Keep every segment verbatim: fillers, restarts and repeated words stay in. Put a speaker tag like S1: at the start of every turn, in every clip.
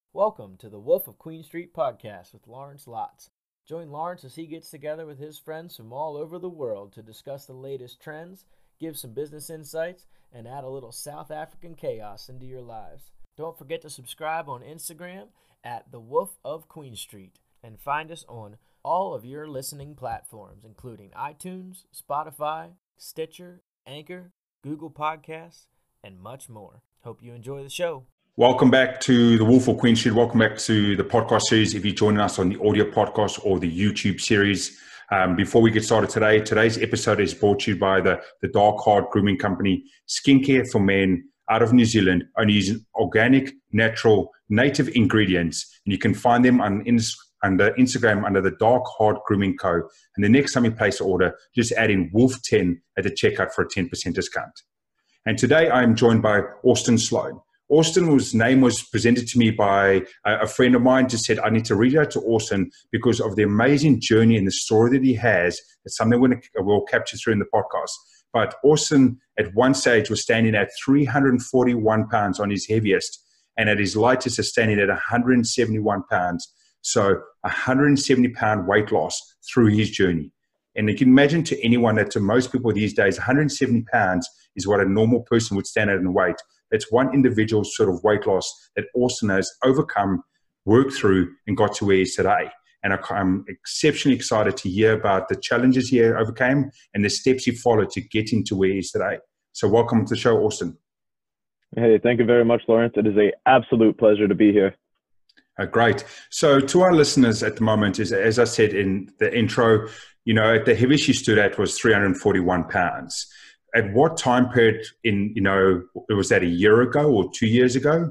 S1: Welcome to the Wolf of Queen Street podcast with Lawrence Lotz. Join Lawrence as he gets together with his friends from all over the world to discuss the latest trends, give some business insights, and add a little South African chaos into your lives. Don't forget to subscribe on Instagram at the Wolf of Queen Street and find us on all of your listening platforms, including iTunes, Spotify, Stitcher, Anchor, Google Podcasts, and much more. Hope you enjoy the show.
S2: Welcome back to the Wolf of Queen Street. Welcome back to the podcast series. If you're joining us on the audio podcast or the YouTube series, um, before we get started today, today's episode is brought to you by the, the Dark Heart Grooming Company, skincare for men out of New Zealand, only using organic, natural, native ingredients. And you can find them on under Instagram under the Dark Heart Grooming Co. And the next time you place an order, just add in Wolf ten at the checkout for a ten percent discount. And today I'm joined by Austin Sloan. Austin's name was presented to me by a friend of mine. Just said, I need to reach out to Austin because of the amazing journey and the story that he has. It's something we're going to, we'll capture through in the podcast. But Austin, at one stage, was standing at three hundred forty-one pounds on his heaviest, and at his lightest is standing at one hundred seventy-one pounds. So one hundred seventy pound weight loss through his journey. And you can imagine to anyone that to most people these days, one hundred seventy pounds is what a normal person would stand at in weight. It's one individual sort of weight loss that Austin has overcome, worked through, and got to where he is today. And I'm exceptionally excited to hear about the challenges he overcame and the steps he followed to get into where he is today. So welcome to the show, Austin.
S3: Hey, thank you very much, Lawrence. It is an absolute pleasure to be here.
S2: Uh, great. So to our listeners at the moment, is as I said in the intro, you know, at the heaviest you stood at was three hundred forty-one pounds. At what time period in, you know, was that a year ago or two years ago?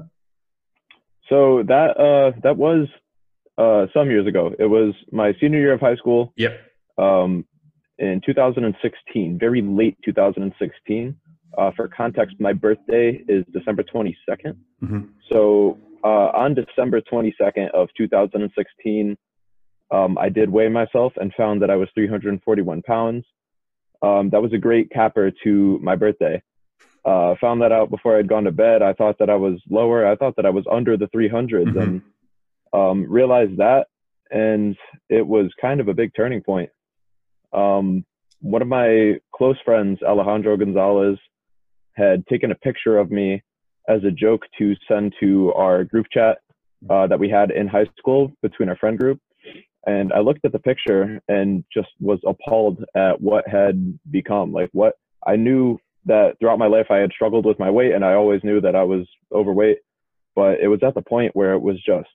S3: So that uh, that was uh, some years ago. It was my senior year of high school.
S2: Yep.
S3: Um, in two thousand sixteen, very late two thousand sixteen. Uh, for context, my birthday is December twenty-second.
S2: Mm-hmm.
S3: So uh, on December twenty-second of two thousand sixteen, um, I did weigh myself and found that I was three hundred forty-one pounds. Um, that was a great capper to my birthday. Uh, found that out before I'd gone to bed. I thought that I was lower. I thought that I was under the three hundreds,
S2: mm-hmm.
S3: and um, realized that. And it was kind of a big turning point. Um, one of my close friends, Alejandro Gonzalez, had taken a picture of me as a joke to send to our group chat uh, that we had in high school between our friend group. And I looked at the picture and just was appalled at what had become. Like, what I knew that throughout my life I had struggled with my weight, and I always knew that I was overweight. But it was at the point where it was just,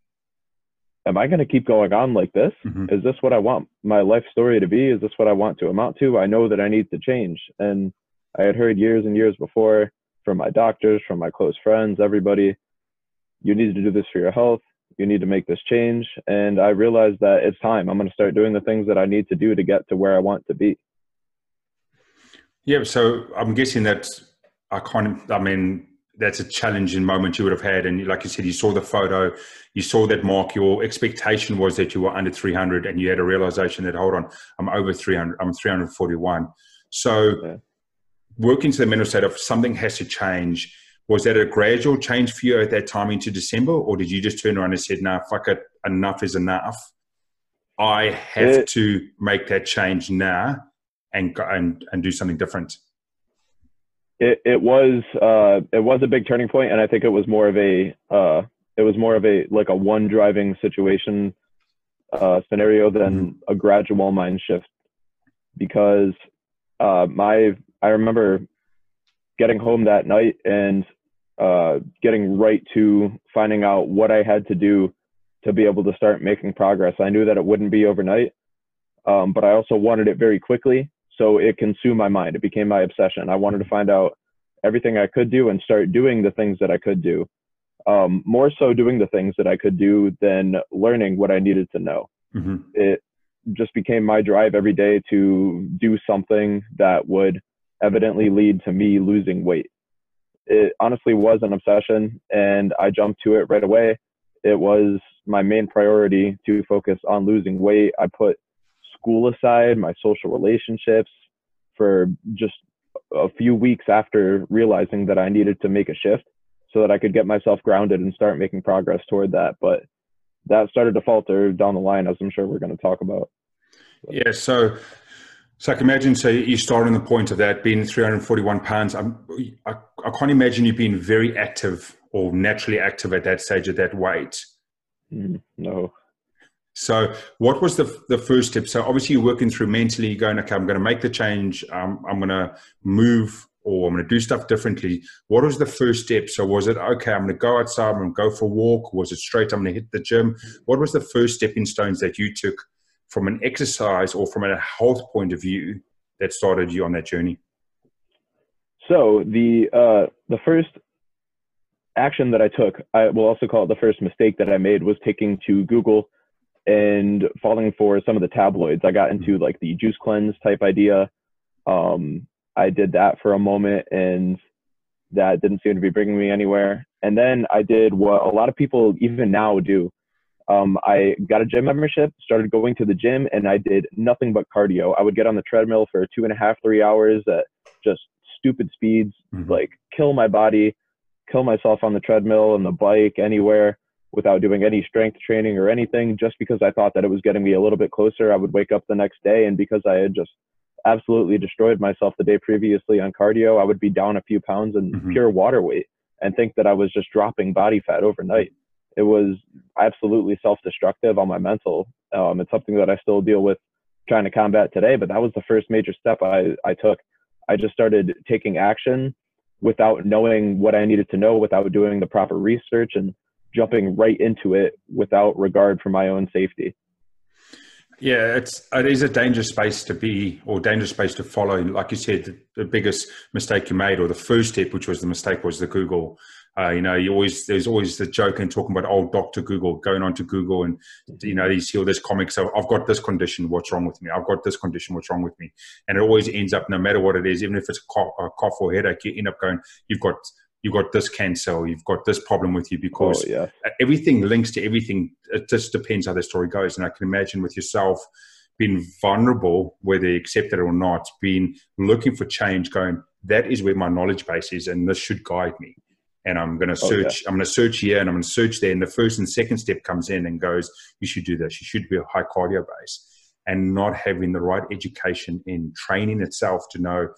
S3: am I going to keep going on like this?
S2: Mm-hmm.
S3: Is this what I want my life story to be? Is this what I want to amount to? I know that I need to change. And I had heard years and years before from my doctors, from my close friends, everybody, you need to do this for your health. You need to make this change. And I realized that it's time. I'm going to start doing the things that I need to do to get to where I want to be.
S2: Yeah. So I'm guessing that I can't, I mean, that's a challenging moment you would have had. And like you said, you saw the photo, you saw that mark, your expectation was that you were under three hundred, and you had a realization that, hold on, I'm over three hundred, I'm three hundred forty-one. So
S3: Yeah.
S2: Working to the mental state of something has to change. Was that a gradual change for you at that time into December, or did you just turn around and said, "No, fuck it, enough is enough. I have
S3: It,
S2: to make that change now and go and and do something different"?
S3: it, it was, uh, it was a big turning point. And I think it was more of a, uh, it was more of a, like a one driving situation, uh, scenario than
S2: Mm-hmm.
S3: a gradual mind shift, because, uh, my, I remember getting home that night and uh, getting right to finding out what I had to do to be able to start making progress. I knew that it wouldn't be overnight, um, but I also wanted it very quickly. So it consumed my mind. It became my obsession. I wanted to find out everything I could do and start doing the things that I could do. Um, more so doing the things that I could do than learning what I needed to know.
S2: Mm-hmm.
S3: It just became my drive every day to do something that would evidently lead to me losing weight. It honestly was an obsession, and I jumped to it right away. It was my main priority to focus on losing weight. I put school aside, my social relationships, for just a few weeks after realizing that I needed to make a shift. so that I could get myself grounded and start making progress toward that. But that started to falter down the line, as I'm sure we're going to talk about.
S2: Yeah. So, so I can imagine, so you started on the point of that being three hundred forty-one pounds. I'm, I, I can't imagine you being very active or naturally active at that stage at that weight.
S3: Mm, no.
S2: So what was the the first step? So obviously you're working through mentally, you're going, okay, I'm going to make the change. Um, I'm going to move, or I'm going to do stuff differently. What was the first step? So was it, okay, I'm going to go outside, I'm going to go for a walk? Was it straight, I'm going to hit the gym? What was the first stepping stones that you took from an exercise or from a health point of view that started you on that journey?
S3: So the uh, the first action that I took, I will also call it the first mistake that I made, was taking to Google and falling for some of the tabloids. I got into like the juice cleanse type idea. Um, I did that for a moment, and that didn't seem to be bringing me anywhere. And then I did what a lot of people even now do. Um, I got a gym membership, started going to the gym, and I did nothing but cardio. I would get on the treadmill for two and a half, three hours at just stupid speeds, mm-hmm. like kill my body, kill myself on the treadmill and the bike, anywhere, without doing any strength training or anything, just because I thought that it was getting me a little bit closer. I would wake up the next day, and because I had just absolutely destroyed myself the day previously on cardio, I would be down a few pounds in mm-hmm. pure water weight and think that I was just dropping body fat overnight. It was absolutely self-destructive on my mental. Um, it's something that I still deal with trying to combat today, but that was the first major step I, I took. I just started taking action without knowing what I needed to know, without doing the proper research, and jumping right into it without regard for my own safety.
S2: Yeah, it's it is a dangerous space to be, or dangerous space to follow. Like you said, the, the biggest mistake you made, or the first step, which was the mistake, was the Google. Uh, you know, you always there's always the joke and talking about old Doctor Google, going on to Google, and you know, you see all this comics. So I've got this condition, what's wrong with me? I've got this condition, what's wrong with me? And it always ends up, no matter what it is, even if it's a cough, a cough or headache, you end up going, you've got you've got this cancer, or you've got this problem with you, because
S3: oh, yeah.
S2: everything links to everything. It just depends how the story goes. And I can imagine with yourself being vulnerable, whether you accept it or not, being looking for change, going, that is where my knowledge base is, and this should guide me. And I'm going to search, oh, yeah. I'm going to search here and I'm going to search there. And the first and second step comes in and goes, you should do this. You should be a high cardio base, and not having the right education in training itself to know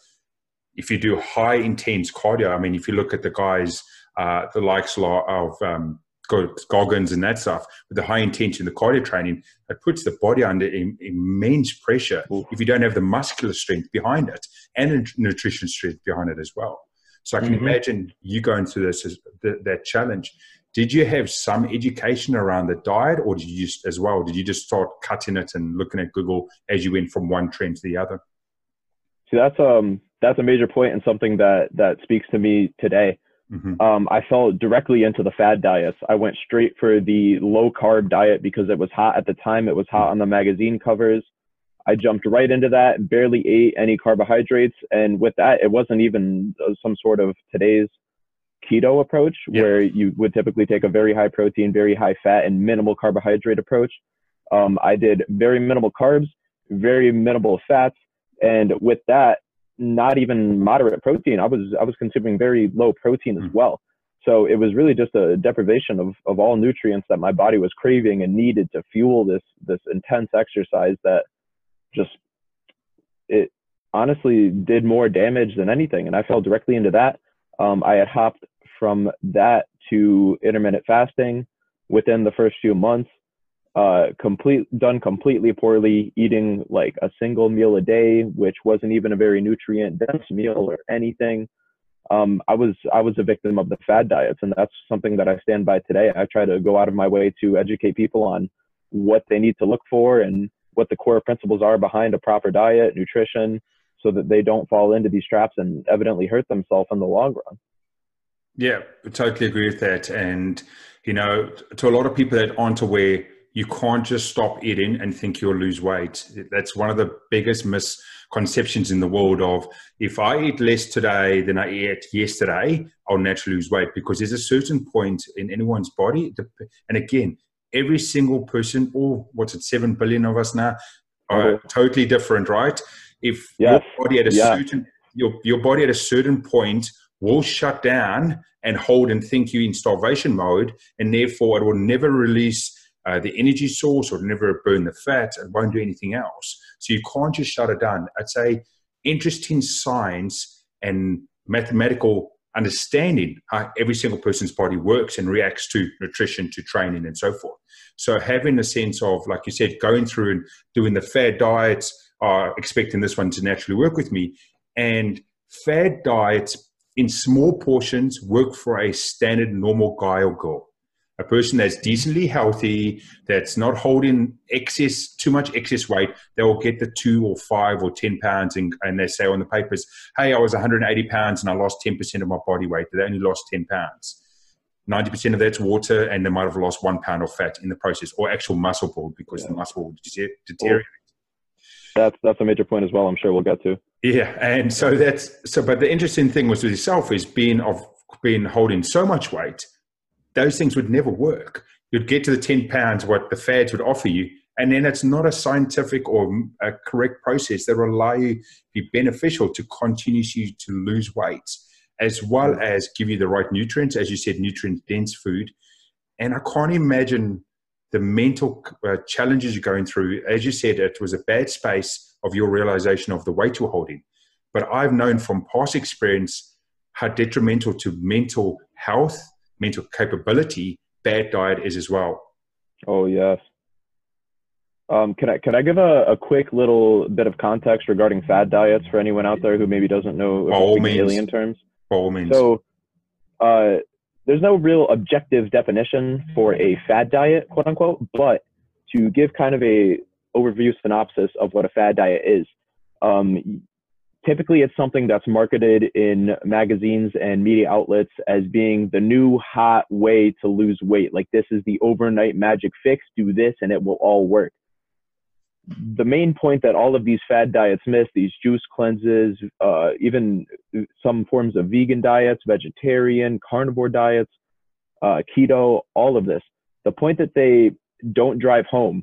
S2: if you do high intense cardio. I mean, if you look at the guys, uh, the likes of um, Goggins and that stuff, with the high intention, the cardio training, it puts the body under im- immense pressure. Ooh. If you don't have the muscular strength behind it and nutrition strength behind it as well. So I can mm-hmm. imagine you going through this as the, that challenge. Did you have some education around the diet, or did you just, as well, did you just start cutting it and looking at Google as you went from one trend to the other?
S3: See, that's um that's a major point, and something that that speaks to me today. Mm-hmm. Um, I fell directly into the fad diets. I went straight for the low carb diet because it was hot at the time. It was hot on the magazine covers. I jumped right into that, barely ate any carbohydrates. And with that, it wasn't even some sort of today's keto approach, yeah. where you would typically take a very high protein, very high fat, and minimal carbohydrate approach. Um, I did very minimal carbs, very minimal fats. And with that, not even moderate protein. I was I was consuming very low protein as mm. well. So it was really just a deprivation of, of all nutrients that my body was craving and needed to fuel this this intense exercise that just, it honestly did more damage than anything. And I fell directly into that. Um, I had hopped from that to intermittent fasting within the first few months. Uh, complete done completely poorly, eating like a single meal a day, which wasn't even a very nutrient dense meal or anything. Um, I was I was a victim of the fad diets, and that's something that I stand by today. I try to go out of my way to educate people on what they need to look for and what the core principles are behind a proper diet, nutrition, so that they don't fall into these traps and evidently hurt themselves in the long run.
S2: Yeah, I totally agree with that. And, you know, to a lot of people that aren't aware, you can't just stop eating and think you'll lose weight. That's one of the biggest misconceptions in the world of, if I eat less today than I ate yesterday, I'll naturally lose weight, because there's a certain point in anyone's body. And again, every single person, or what's it, seven billion of us now, are oh. totally different, right? If yes. your body at a yeah. certain, your, your body at a certain point will shut down and hold and think you in starvation mode, and therefore it will never release uh, the energy source or never burn the fat. It won't do anything else. So you can't just shut it down. I'd say interesting science and mathematical understanding how every single person's body works and reacts to nutrition, to training, and so forth. So having a sense of, like you said, going through and doing the fad diets, uh, expecting this one to naturally work with me, and fad diets in small portions work for a standard normal guy or girl. A person that's decently healthy, that's not holding excess, too much excess weight, they will get the two or five or ten pounds, and, and they say on the papers, hey, I was one hundred eighty pounds and I lost ten percent of my body weight. They only lost ten pounds. ninety percent of that's water, and they might have lost one pound of fat in the process, or actual muscle build, because yeah. the muscle will deteriorate.
S3: That's, that's a major point as well, I'm sure we'll get to.
S2: Yeah, and so that's, so, but the interesting thing was with yourself is being of, being holding so much weight, those things would never work. You'd get to the ten pounds, what the fads would offer you, and then it's not a scientific or a correct process that will allow you to be beneficial to continue you to lose weight, as well as give you the right nutrients, as you said, nutrient-dense food. And I can't imagine the mental uh, challenges you're going through. As you said, it was a bad space of your realization of the weight you're holding. But I've known from past experience how detrimental to mental health, mental capability, bad diet is as well.
S3: Oh, yes. Um, can I can I give a, a quick little bit of context regarding fad diets for anyone out there who maybe doesn't know
S2: By all means.
S3: alien terms?
S2: By all means.
S3: So uh, there's no real objective definition for a fad diet, quote unquote, but to give kind of a overview synopsis of what a fad diet is. Um, typically, it's something that's marketed in magazines and media outlets as being the new hot way to lose weight. Like, this is the overnight magic fix, do this and it will all work. The main point that all of these fad diets miss, these juice cleanses, uh, even some forms of vegan diets, vegetarian, carnivore diets, uh, keto, all of this. The point that they don't drive home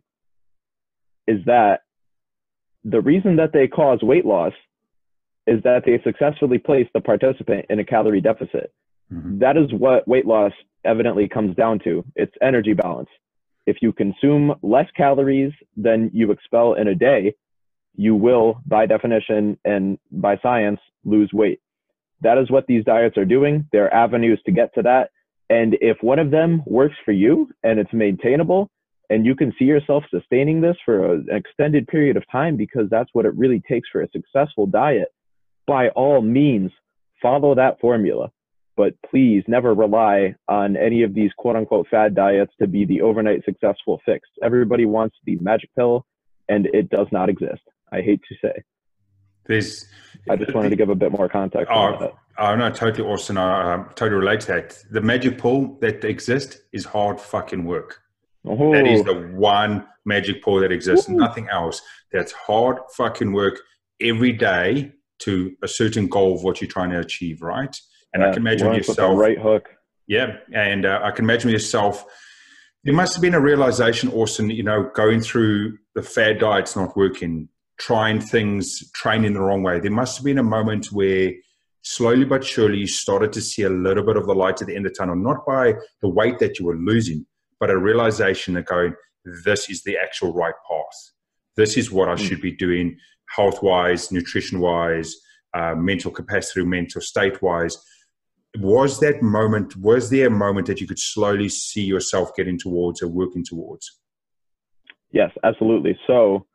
S3: is that the reason that they cause weight loss is that they successfully place the participant in a calorie deficit. Mm-hmm. That is what weight loss evidently comes down to. It's energy balance. If you consume less calories than you expel in a day, you will, by definition and by science, lose weight. That is what these diets are doing. There are avenues to get to that. And if one of them works for you and it's maintainable, and you can see yourself sustaining this for a, an extended period of time, because that's what it really takes for a successful diet, by all means, follow that formula. But please never rely on any of these quote unquote fad diets to be the overnight successful fix. Everybody wants the magic pill, and it does not exist. I hate to say.
S2: There's,
S3: I just wanted to give a bit more context.
S2: Oh,
S3: on that.
S2: oh no, totally awesome. I um, totally relate to that. The magic pill that exists is hard fucking work. Oh. That is the one magic pill that exists. Ooh. Nothing else. That's hard fucking work every day to a certain goal of what you're trying to achieve, right? And yeah, I can imagine yourself,
S3: right hook.
S2: Yeah, and uh, I can imagine yourself. There must have been a realization, Austin. You know, going through the fad diets not working, trying things, training the wrong way. There must have been a moment where, slowly but surely, you started to see a little bit of the light at the end of the tunnel. Not by the weight that you were losing, but a realization of going, "This is the actual right path. This is what I mm. should be doing, health-wise, nutrition-wise, uh, mental capacity, mental state-wise." Was that moment, was there a moment that you could slowly see yourself getting towards or working towards?
S3: Yes, absolutely. So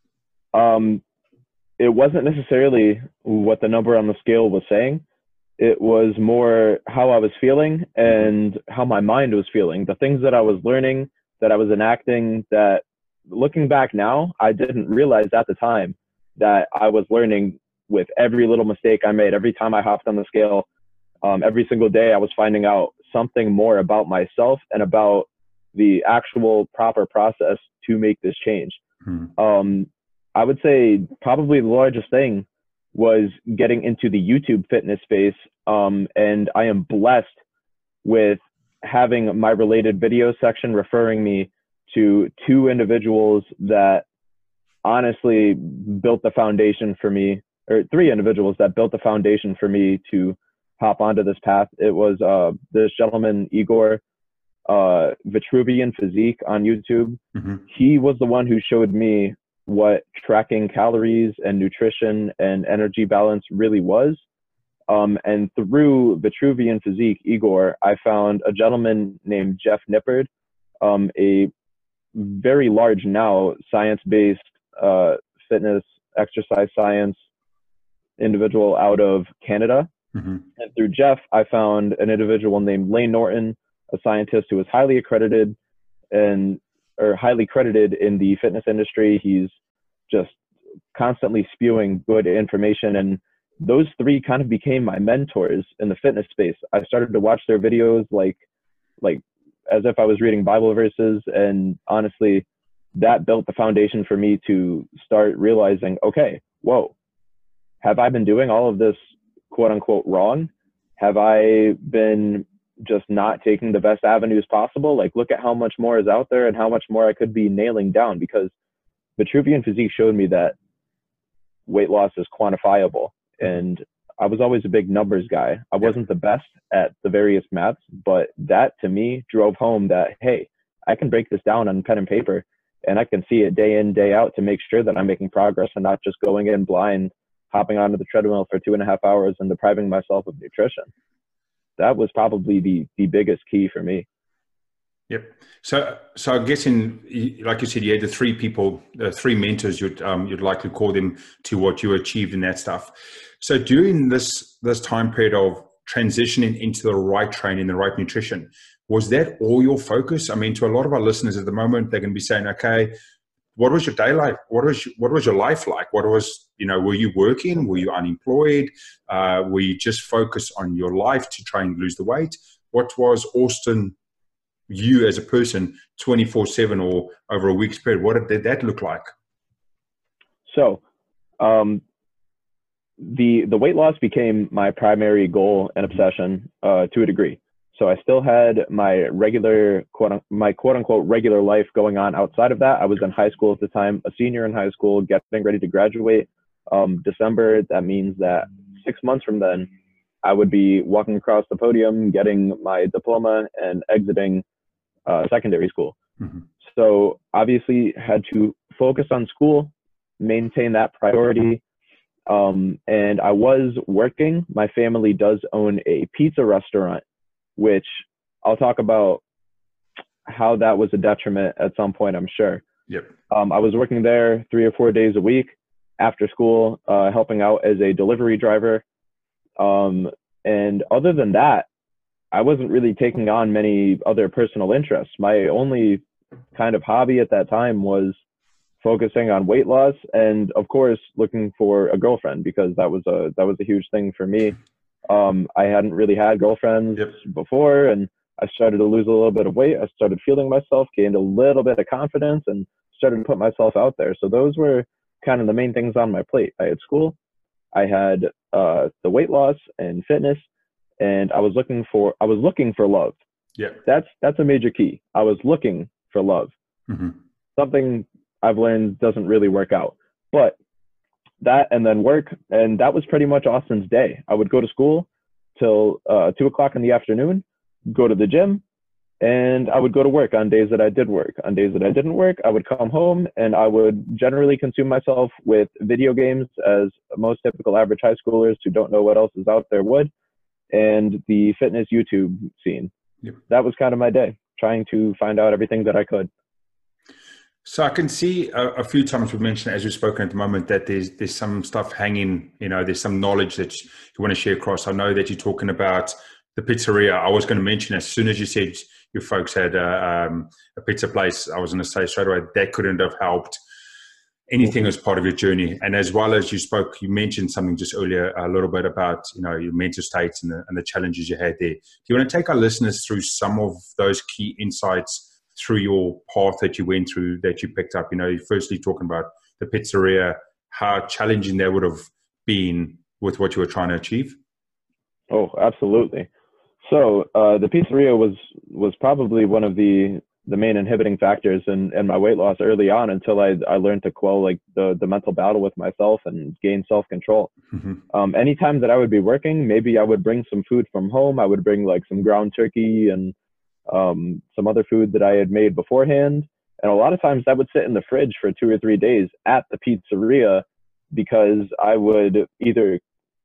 S3: um, it wasn't necessarily what the number on the scale was saying. It was more how I was feeling and how my mind was feeling. The things that I was learning, that I was enacting, that looking back now, I didn't realize at the time that I was learning with every little mistake I made. Every time I hopped on the scale, Um, every single day I was finding out something more about myself and about the actual proper process to make this change. Hmm. Um, I would say probably the largest thing was getting into the YouTube fitness space. Um, and I am blessed with having my related video section referring me to two individuals that honestly built the foundation for me, or three individuals that built the foundation for me to hop onto this path. It was uh, this gentleman, Igor, uh, Vitruvian Physique on YouTube.
S2: Mm-hmm.
S3: He was the one who showed me what tracking calories and nutrition and energy balance really was. Um, and through Vitruvian Physique, Igor, I found a gentleman named Jeff Nippard, um, a very large now science-based uh, fitness, exercise science individual out of Canada.
S2: Mm-hmm.
S3: And through Jeff, I found an individual named Lane Norton, a scientist who is highly accredited and or highly credited in the fitness industry. He's just constantly spewing good information, and those three kind of became my mentors in the fitness space. I started to watch their videos like like as if I was reading Bible verses, and honestly, that built the foundation for me to start realizing, okay, whoa, have I been doing all of this quote unquote wrong? Have I been just not taking the best avenues possible? Like, look at how much more is out there and how much more I could be nailing down, because Vitruvian Physique showed me that weight loss is quantifiable. And I was always a big numbers guy. I wasn't the best at the various maths, but that to me drove home that, hey, I can break this down on pen and paper, and I can see it day in, day out to make sure that I'm making progress and not just going in blind, hopping onto the treadmill for two and a half hours and depriving myself of nutrition. That was probably the the biggest key for me.
S2: Yep. So, so I'm guessing, like you said, you had the three people, the three mentors. You'd um, you'd likely call them to what you achieved in that stuff. So, during this this time period of transitioning into the right training, the right nutrition, was that all your focus? I mean, to a lot of our listeners at the moment, they're going to be saying, "Okay, what was your day like? What was what was your life like? What was, you know, were you working? Were you unemployed? Uh, were you just focused on your life to try and lose the weight? What was Austin, you as a person, twenty-four seven or over a week's period? What did that look like?"
S3: So, um, the the weight loss became my primary goal and obsession uh, to a degree. So I still had my regular quote my quote unquote regular life going on outside of that. I was in high school at the time, a senior in high school, getting ready to graduate. Um, December, that means that six months from then, I would be walking across the podium, getting my diploma, and exiting uh, secondary school.
S2: Mm-hmm.
S3: So obviously had to focus on school, maintain that priority. Um, and I was working. My family does own a pizza restaurant, which I'll talk about how that was a detriment at some point, I'm sure.
S2: Yep.
S3: Um, I was working there three or four days a week after school, uh, helping out as a delivery driver. Um, and other than that, I wasn't really taking on many other personal interests. My only kind of hobby at that time was focusing on weight loss and, of course, looking for a girlfriend, because that was a that was a huge thing for me. Um, I hadn't really had girlfriends
S2: Yep.
S3: before, and I started to lose a little bit of weight. I started feeling myself, gained a little bit of confidence, and started to put myself out there. So those were kind of the main things on my plate. I had school, I had uh, the weight loss and fitness, and I was looking for I was looking for love.
S2: Yeah.
S3: That's that's a major key. I was looking for love.
S2: Mm-hmm.
S3: Something I've learned doesn't really work out, but that and then work, and that was pretty much Austin's day. I would go to school till uh, two o'clock in the afternoon, go to the gym, and I would go to work on days that I did work. On days that I didn't work, I would come home and I would generally consume myself with video games, as most typical average high schoolers who don't know what else is out there would, and the fitness YouTube scene.
S2: Yep.
S3: That was kind of my day, trying to find out everything that I could.
S2: So I can see a, a few times we've mentioned, as we've spoken at the moment, that there's there's some stuff hanging, you know, there's some knowledge that you want to share across. I know that you're talking about the pizzeria. I was going to mention, as soon as you said your folks had a, um, a pizza place, I was going to say straight away that couldn't have helped anything as part of your journey. And as well as you spoke, you mentioned something just earlier, a little bit about, you know, your mental states and the, and the challenges you had there. Do you want to take our listeners through some of those key insights through your path that you went through, that you picked up? You know, firstly talking about the pizzeria, how challenging that would have been with what you were trying to achieve?
S3: Oh, absolutely. So uh, the pizzeria was was probably one of the the main inhibiting factors in, in my weight loss early on, until I, I learned to quell like the, the mental battle with myself and gain self-control.
S2: Mm-hmm.
S3: Um, anytime that I would be working, maybe I would bring some food from home. I would bring like some ground turkey and um, some other food that I had made beforehand. And a lot of times that would sit in the fridge for two or three days at the pizzeria, because I would either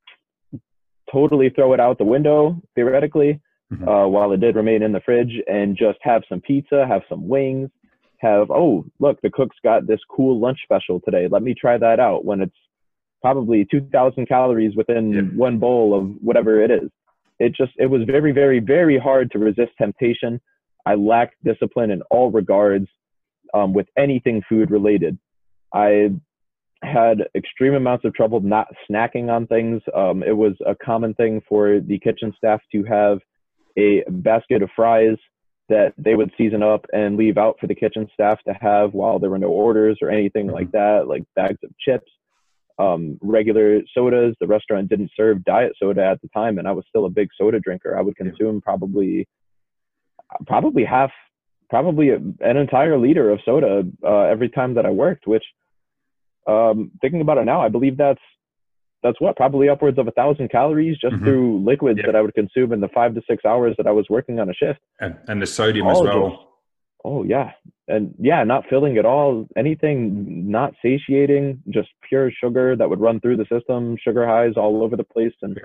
S3: totally throw it out the window, theoretically,
S2: Mm-hmm.
S3: uh, while it did remain in the fridge, and just have some pizza, have some wings, have, oh, look, the cook's got this cool lunch special today. Let me try that out, when it's probably two thousand calories within
S2: Yeah.
S3: one bowl of whatever it is. It just, it was very, very, very hard to resist temptation. I lacked discipline in all regards um, with anything food related. I had extreme amounts of trouble not snacking on things. Um, it was a common thing for the kitchen staff to have a basket of fries that they would season up and leave out for the kitchen staff to have while there were no orders or anything
S2: Mm-hmm.
S3: like that, like bags of chips, um, regular sodas. The restaurant didn't serve diet soda at the time, and I was still a big soda drinker. I would consume probably, probably half, probably an entire liter of soda uh, every time that I worked, which, um, thinking about it now, I believe that's, that's what, probably upwards of a thousand calories just
S2: Mm-hmm.
S3: through liquids
S2: Yep.
S3: that I would consume in the five to six hours that I was working on a shift.
S2: And, and the sodium
S3: All
S2: as
S3: of
S2: well.
S3: those. Oh yeah. And yeah, not filling at all, anything not satiating, just pure sugar that would run through the system, sugar highs all over the place. And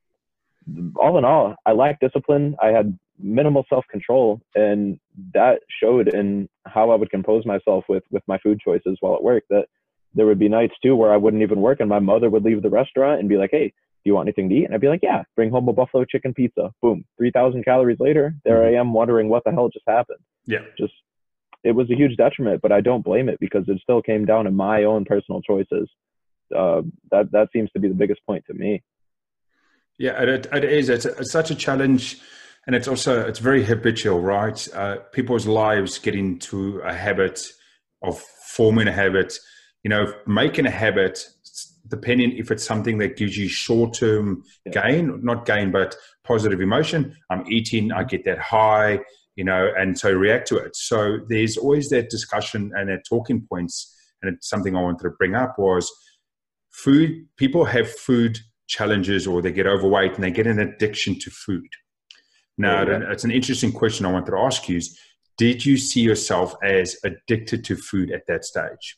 S3: all in all, I lacked discipline. I had minimal self-control, and that showed in how I would compose myself with, with my food choices while at work. That there would be nights too where I wouldn't even work, and my mother would leave the restaurant and be like, "Hey, do you want anything to eat?" And I'd be like, "Yeah, bring home a buffalo chicken pizza." Boom, three thousand calories later, there
S2: Mhm.
S3: I am wondering what the hell just happened.
S2: Yeah.
S3: Just, it was a huge detriment, but I don't blame it, because it still came down to my own personal choices. Uh, that, that seems to be the biggest point to me.
S2: Yeah, it, it is. It's, it's such a challenge, and it's also, it's very habitual, right? Uh, people's lives get into a habit of forming a habit, you know, making a habit, depending if it's something that gives you short-term
S3: Yeah.
S2: gain, not gain, but positive emotion. I'm eating, I get that high, you know, and so react to it. So there's always that discussion and that talking points, and it's something I wanted to bring up was food. People have food challenges, or they get overweight and they get an addiction to food. Now,
S3: Yeah, yeah.
S2: it's an interesting question I wanted to ask you is, did you see yourself as addicted to food at that stage?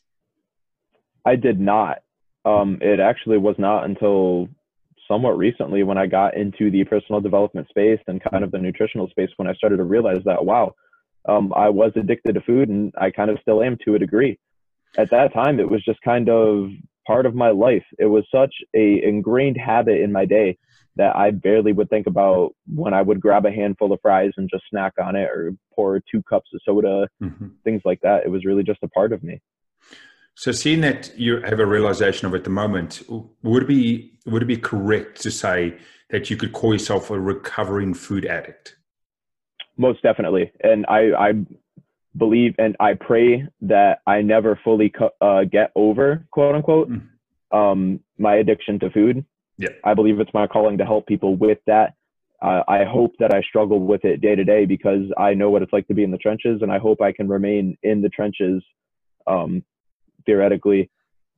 S3: I did not. Um, it actually was not until somewhat recently, when I got into the personal development space and kind of the nutritional space, when I started to realize that, wow, um, I was addicted to food, and I kind of still am to a degree. At that time, it was just kind of part of my life. It was such a ingrained habit in my day that I barely would think about when I would grab a handful of fries and just snack on it, or pour two cups of soda,
S2: Mm-hmm.
S3: things like that. It was really just a part of me.
S2: So seeing that you have a realization of it at the moment, would it be, would it be correct to say that you could call yourself a recovering food addict?
S3: Most definitely. And I, I believe and I pray that I never fully co- uh, get over, quote unquote,
S2: Mm.
S3: um, my addiction to food.
S2: Yeah.
S3: I believe it's my calling to help people with that. Uh, I hope that I struggle with it day to day, because I know what it's like to be in the trenches, and I hope I can remain in the trenches, um, theoretically,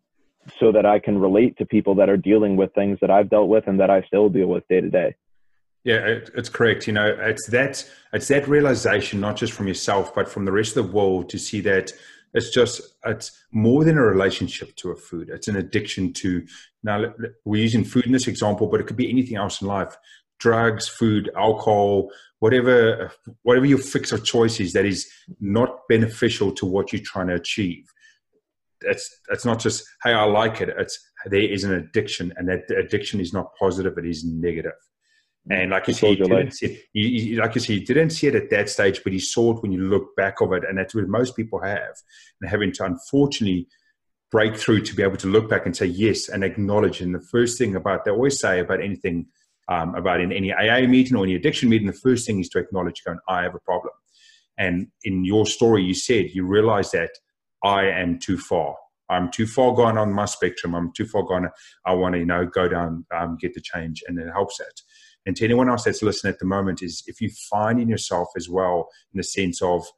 S3: so that I can relate to people that are dealing with things that I've dealt with and that I still deal with day to day.
S2: Yeah, it, it's correct. You know, it's that, it's that realization, not just from yourself, but from the rest of the world, to see that it's just, it's more than a relationship to a food. It's an addiction to, now we're using food in this example, but it could be anything else in life: drugs, food, alcohol, whatever, whatever your fix of choice is that is not beneficial to what you're trying to achieve. It's, it's not just, hey, I like it. It's, there is an addiction, and that addiction is not positive. It is negative. And like you said, you didn't see it, you, you, like you said, you didn't see it at that stage, but you saw it when you look back of it. And that's what most people have, and having to unfortunately break through to be able to look back and say yes, and acknowledge. And the first thing about, they always say about anything, um, about in any A A meeting or any addiction meeting, the first thing is to acknowledge, going, I have a problem. And in your story, you said, you realize that I am too far. I'm too far gone on my spectrum. I'm too far gone. I want to, you know, go down, um, get the change, and it helps that. And to anyone else that's listening at the moment, is if you find in yourself as well, in the sense of,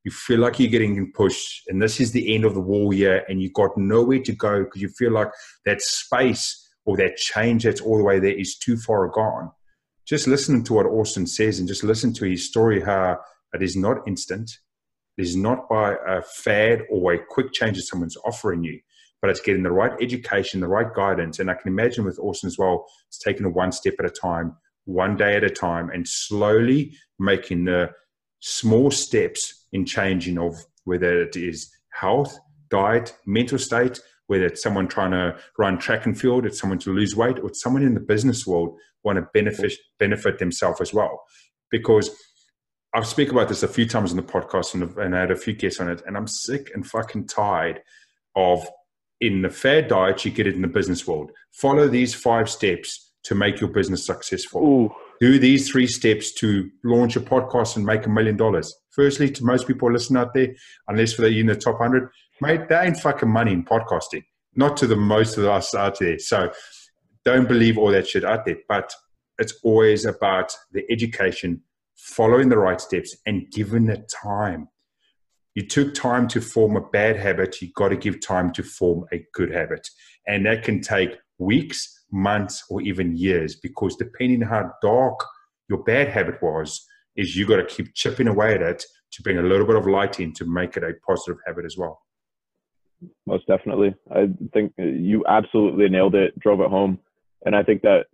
S2: you feel like you're getting pushed and this is the end of the wall here and you've got nowhere to go because you feel like that space or that change that's all the way there is too far gone. Just listen to what Austin says and just listen to his story, how it is not instant. It is not by a fad or a quick change that someone's offering you, but it's getting the right education, the right guidance. And I can imagine with Austin as well, it's taking it one step at a time, one day at a time, and slowly making the small steps in changing of whether it is health, diet, mental state, whether it's someone trying to run track and field, it's someone to lose weight, or it's someone in the business world want to benefit benefit themselves as well. Because I've speak about this a few times in the podcast and, and I had a few guests on it, and I'm sick and fucking tired of in the fad diet, you get it in the business world. Follow these five steps to make your business successful.
S3: Ooh.
S2: Do these three steps to launch a podcast and make a million dollars. Firstly, to most people listening out there, unless for the in the top one hundred, mate, they ain't fucking money in podcasting. Not to the most of us out there. So don't believe all that shit out there. But it's always about the education, following the right steps, and giving it time. You took time to form a bad habit. You got to give time to form a good habit. And that can take weeks, months, or even years, because depending on how dark your bad habit was, is you got to keep chipping away at it to bring a little bit of light in to make it a positive habit as well.
S3: Most definitely. I think you absolutely nailed it, drove it home. And I think that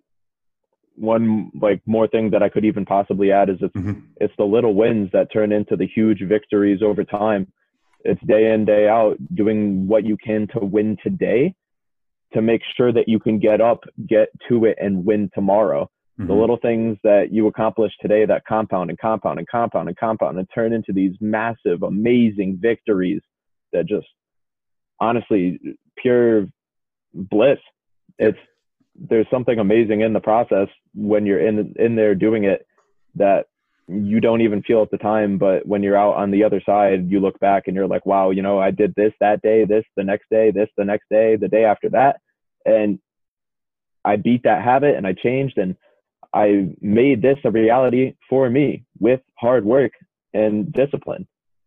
S3: one like more thing that I could even possibly add is it's, mm-hmm. it's the little wins that turn into the huge victories over time. It's day in, day out, doing what you can to win today to make sure that you can get up, get to it, and win tomorrow. Mm-hmm. The little things that you accomplish today that compound and compound and compound and compound and turn into these massive, amazing victories that just honestly pure bliss. It's there's something amazing in the process when you're in in there doing it that you don't even feel at the time, but when you're out on the other side, you look back and you're like, wow, you know, I did this that day, this the next day, this the next day, the day after that, and I beat that habit and I changed and I made this a reality for me with hard work and discipline.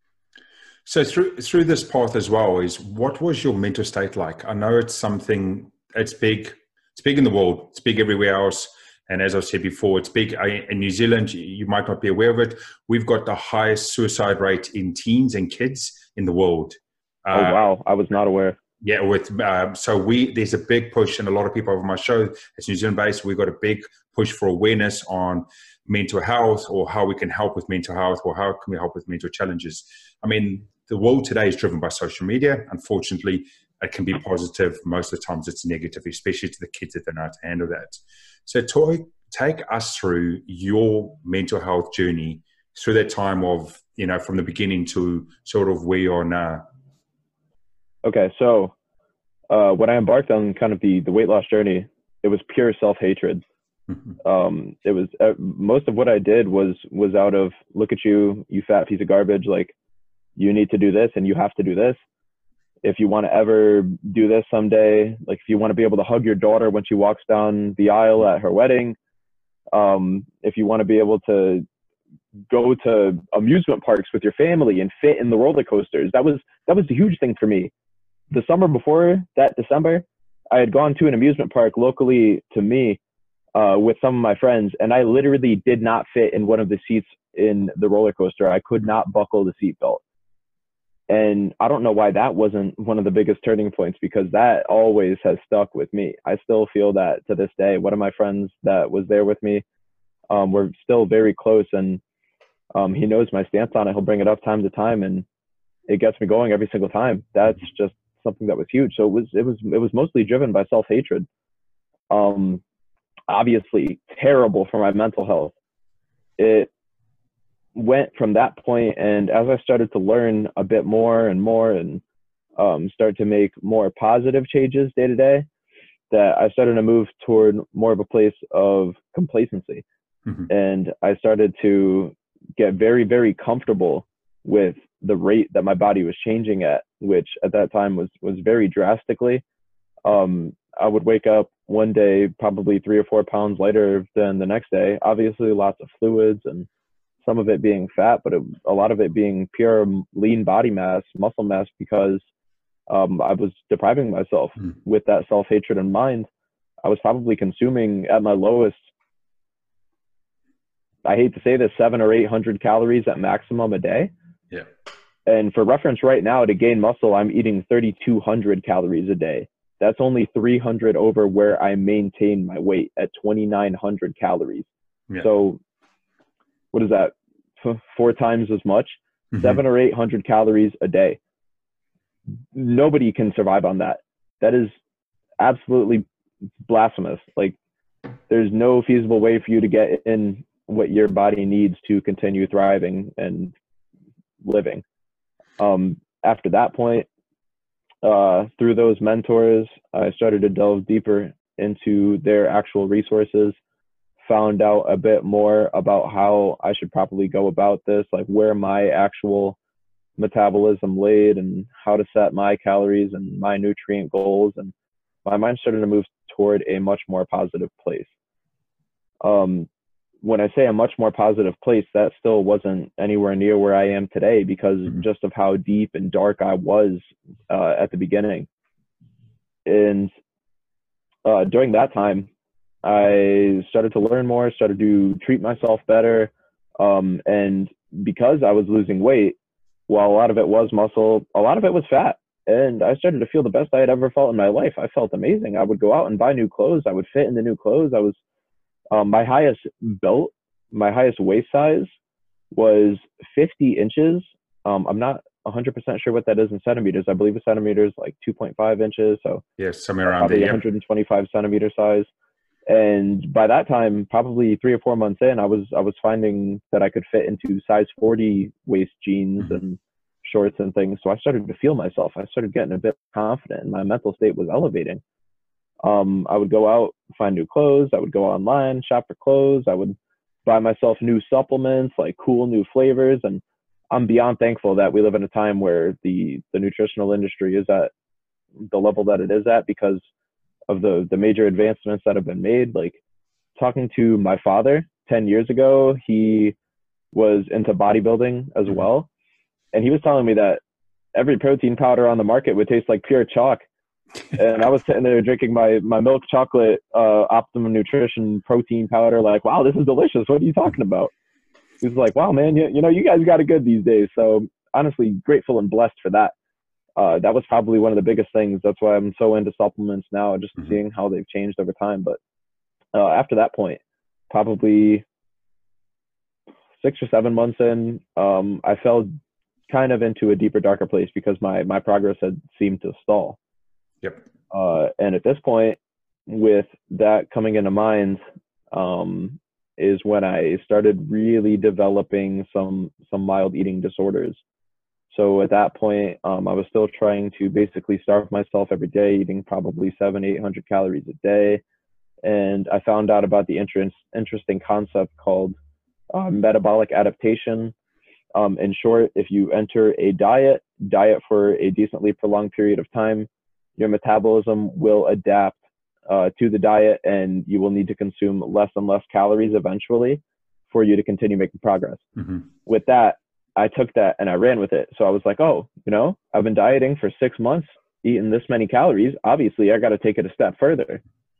S2: So through through this path as well, is what was your mental state like? I know it's something, it's big, it's big in the world, it's big everywhere else. And as I've said before, it's big in New Zealand. You might not be aware of it. We've got the highest suicide rate in teens and kids in the world.
S3: Oh, uh, wow. I was not aware.
S2: Yeah. With uh, so we there's a big push, and a lot of people over my show, it's New Zealand based. We've got a big push for awareness on mental health, or how we can help with mental health, or how can we help with mental challenges. I mean, the world today is driven by social media. Unfortunately, it can be positive. Most of the times it's negative, especially to the kids that don't know how to handle that. So Toy, take us through your mental health journey through that time of, you know, from the beginning to sort of where you are now.
S3: Okay. So uh, when I embarked on kind of the, the weight loss journey, it was pure self-hatred. Mm-hmm. Um, it was uh, most of what I did was, was out of, look at you, you fat piece of garbage. Like, you need to do this and you have to do this. If you want to ever do this someday, like if you want to be able to hug your daughter when she walks down the aisle at her wedding, um, if you want to be able to go to amusement parks with your family and fit in the roller coasters, that was, that was a huge thing for me. The summer before that December, I had gone to an amusement park locally to me uh, with some of my friends, and I literally did not fit in one of the seats in the roller coaster. I could not buckle the seatbelt. And I don't know why that wasn't one of the biggest turning points, because that always has stuck with me. I still feel that to this day. One of my friends that was there with me, um, we're still very close, and um, he knows my stance on it. He'll bring it up time to time, and it gets me going every single time. That's just something that was huge. So it was, it was, it was mostly driven by self-hatred. Um, obviously terrible for my mental health. It went from that point, and as I started to learn a bit more and more and um, start to make more positive changes day to day, that I started to move toward more of a place of complacency. Mm-hmm. And I started to get very, very comfortable with the rate that my body was changing at, which at that time was, was very drastically. Um, I would wake up one day probably three or four pounds lighter than the next day. Obviously lots of fluids and some of it being fat, but it, a lot of it being pure lean body mass, muscle mass, because um, I was depriving myself mm. with that self-hatred in mind. I was probably consuming at my lowest, I hate to say this, seven or eight hundred calories at maximum a day.
S2: Yeah.
S3: And for reference right now, to gain muscle, I'm eating thirty-two hundred calories a day. That's only three hundred over where I maintain my weight at twenty-nine hundred calories. Yeah. So what is that? F- four times as much, mm-hmm. seven or eight hundred calories a day. Nobody can survive on that. That is absolutely blasphemous. Like, there's no feasible way for you to get in what your body needs to continue thriving and living. Um, after that point, uh, through those mentors, I started to delve deeper into their actual resources, found out a bit more about how I should properly go about this, like where my actual metabolism laid and how to set my calories and my nutrient goals. And my mind started to move toward a much more positive place. Um, when I say a much more positive place, that still wasn't anywhere near where I am today because just of how deep and dark I was uh, at the beginning. And uh, during that time, I started to learn more, started to treat myself better. Um, and because I was losing weight, while a lot of it was muscle, a lot of it was fat. And I started to feel the best I had ever felt in my life. I felt amazing. I would go out and buy new clothes. I would fit in the new clothes. I was, um, my highest belt, my highest waist size was fifty inches. Um, I'm not one hundred percent sure what that is in centimeters. I believe a centimeter is like two point five inches. So
S2: yeah, somewhere around there.
S3: Probably one hundred twenty-five centimeter size. And by that time, probably three or four months in, I was I was finding that I could fit into size forty waist jeans mm-hmm. and shorts and things. So I started to feel myself. I started getting a bit confident, and my mental state was elevating. Um, I would go out, find new clothes. I would go online, shop for clothes. I would buy myself new supplements, like cool new flavors. And I'm beyond thankful that we live in a time where the the nutritional industry is at the level that it is at because of the the major advancements that have been made. Like, talking to my father ten years ago, he was into bodybuilding as well. And he was telling me that every protein powder on the market would taste like pure chalk. And I was sitting there drinking my, my milk chocolate, uh, Optimum Nutrition protein powder. Like, wow, this is delicious. What are you talking about? He was like, wow, man, you, you know, you guys got it good these days. So honestly, grateful and blessed for that. Uh, that was probably one of the biggest things. That's why I'm so into supplements now, just mm-hmm. seeing how they've changed over time. But uh, after that point, probably six or seven months in, um, I fell kind of into a deeper, darker place because my, my progress had seemed to stall.
S2: Yep.
S3: Uh, and at this point, with that coming into mind, um, is when I started really developing some, some mild eating disorders. So at that point, um, I was still trying to basically starve myself every day, eating probably seven, eight hundred calories a day. And I found out about the interest, interesting concept called uh, metabolic adaptation. Um, in short, if you enter a diet, diet for a decently prolonged period of time, your metabolism will adapt uh, to the diet, and you will need to consume less and less calories eventually for you to continue making progress. Mm-hmm. With that, I took that and I ran with it. So I was like, oh, you know, I've been dieting for six months, eating this many calories. Obviously, I got to take it a step further.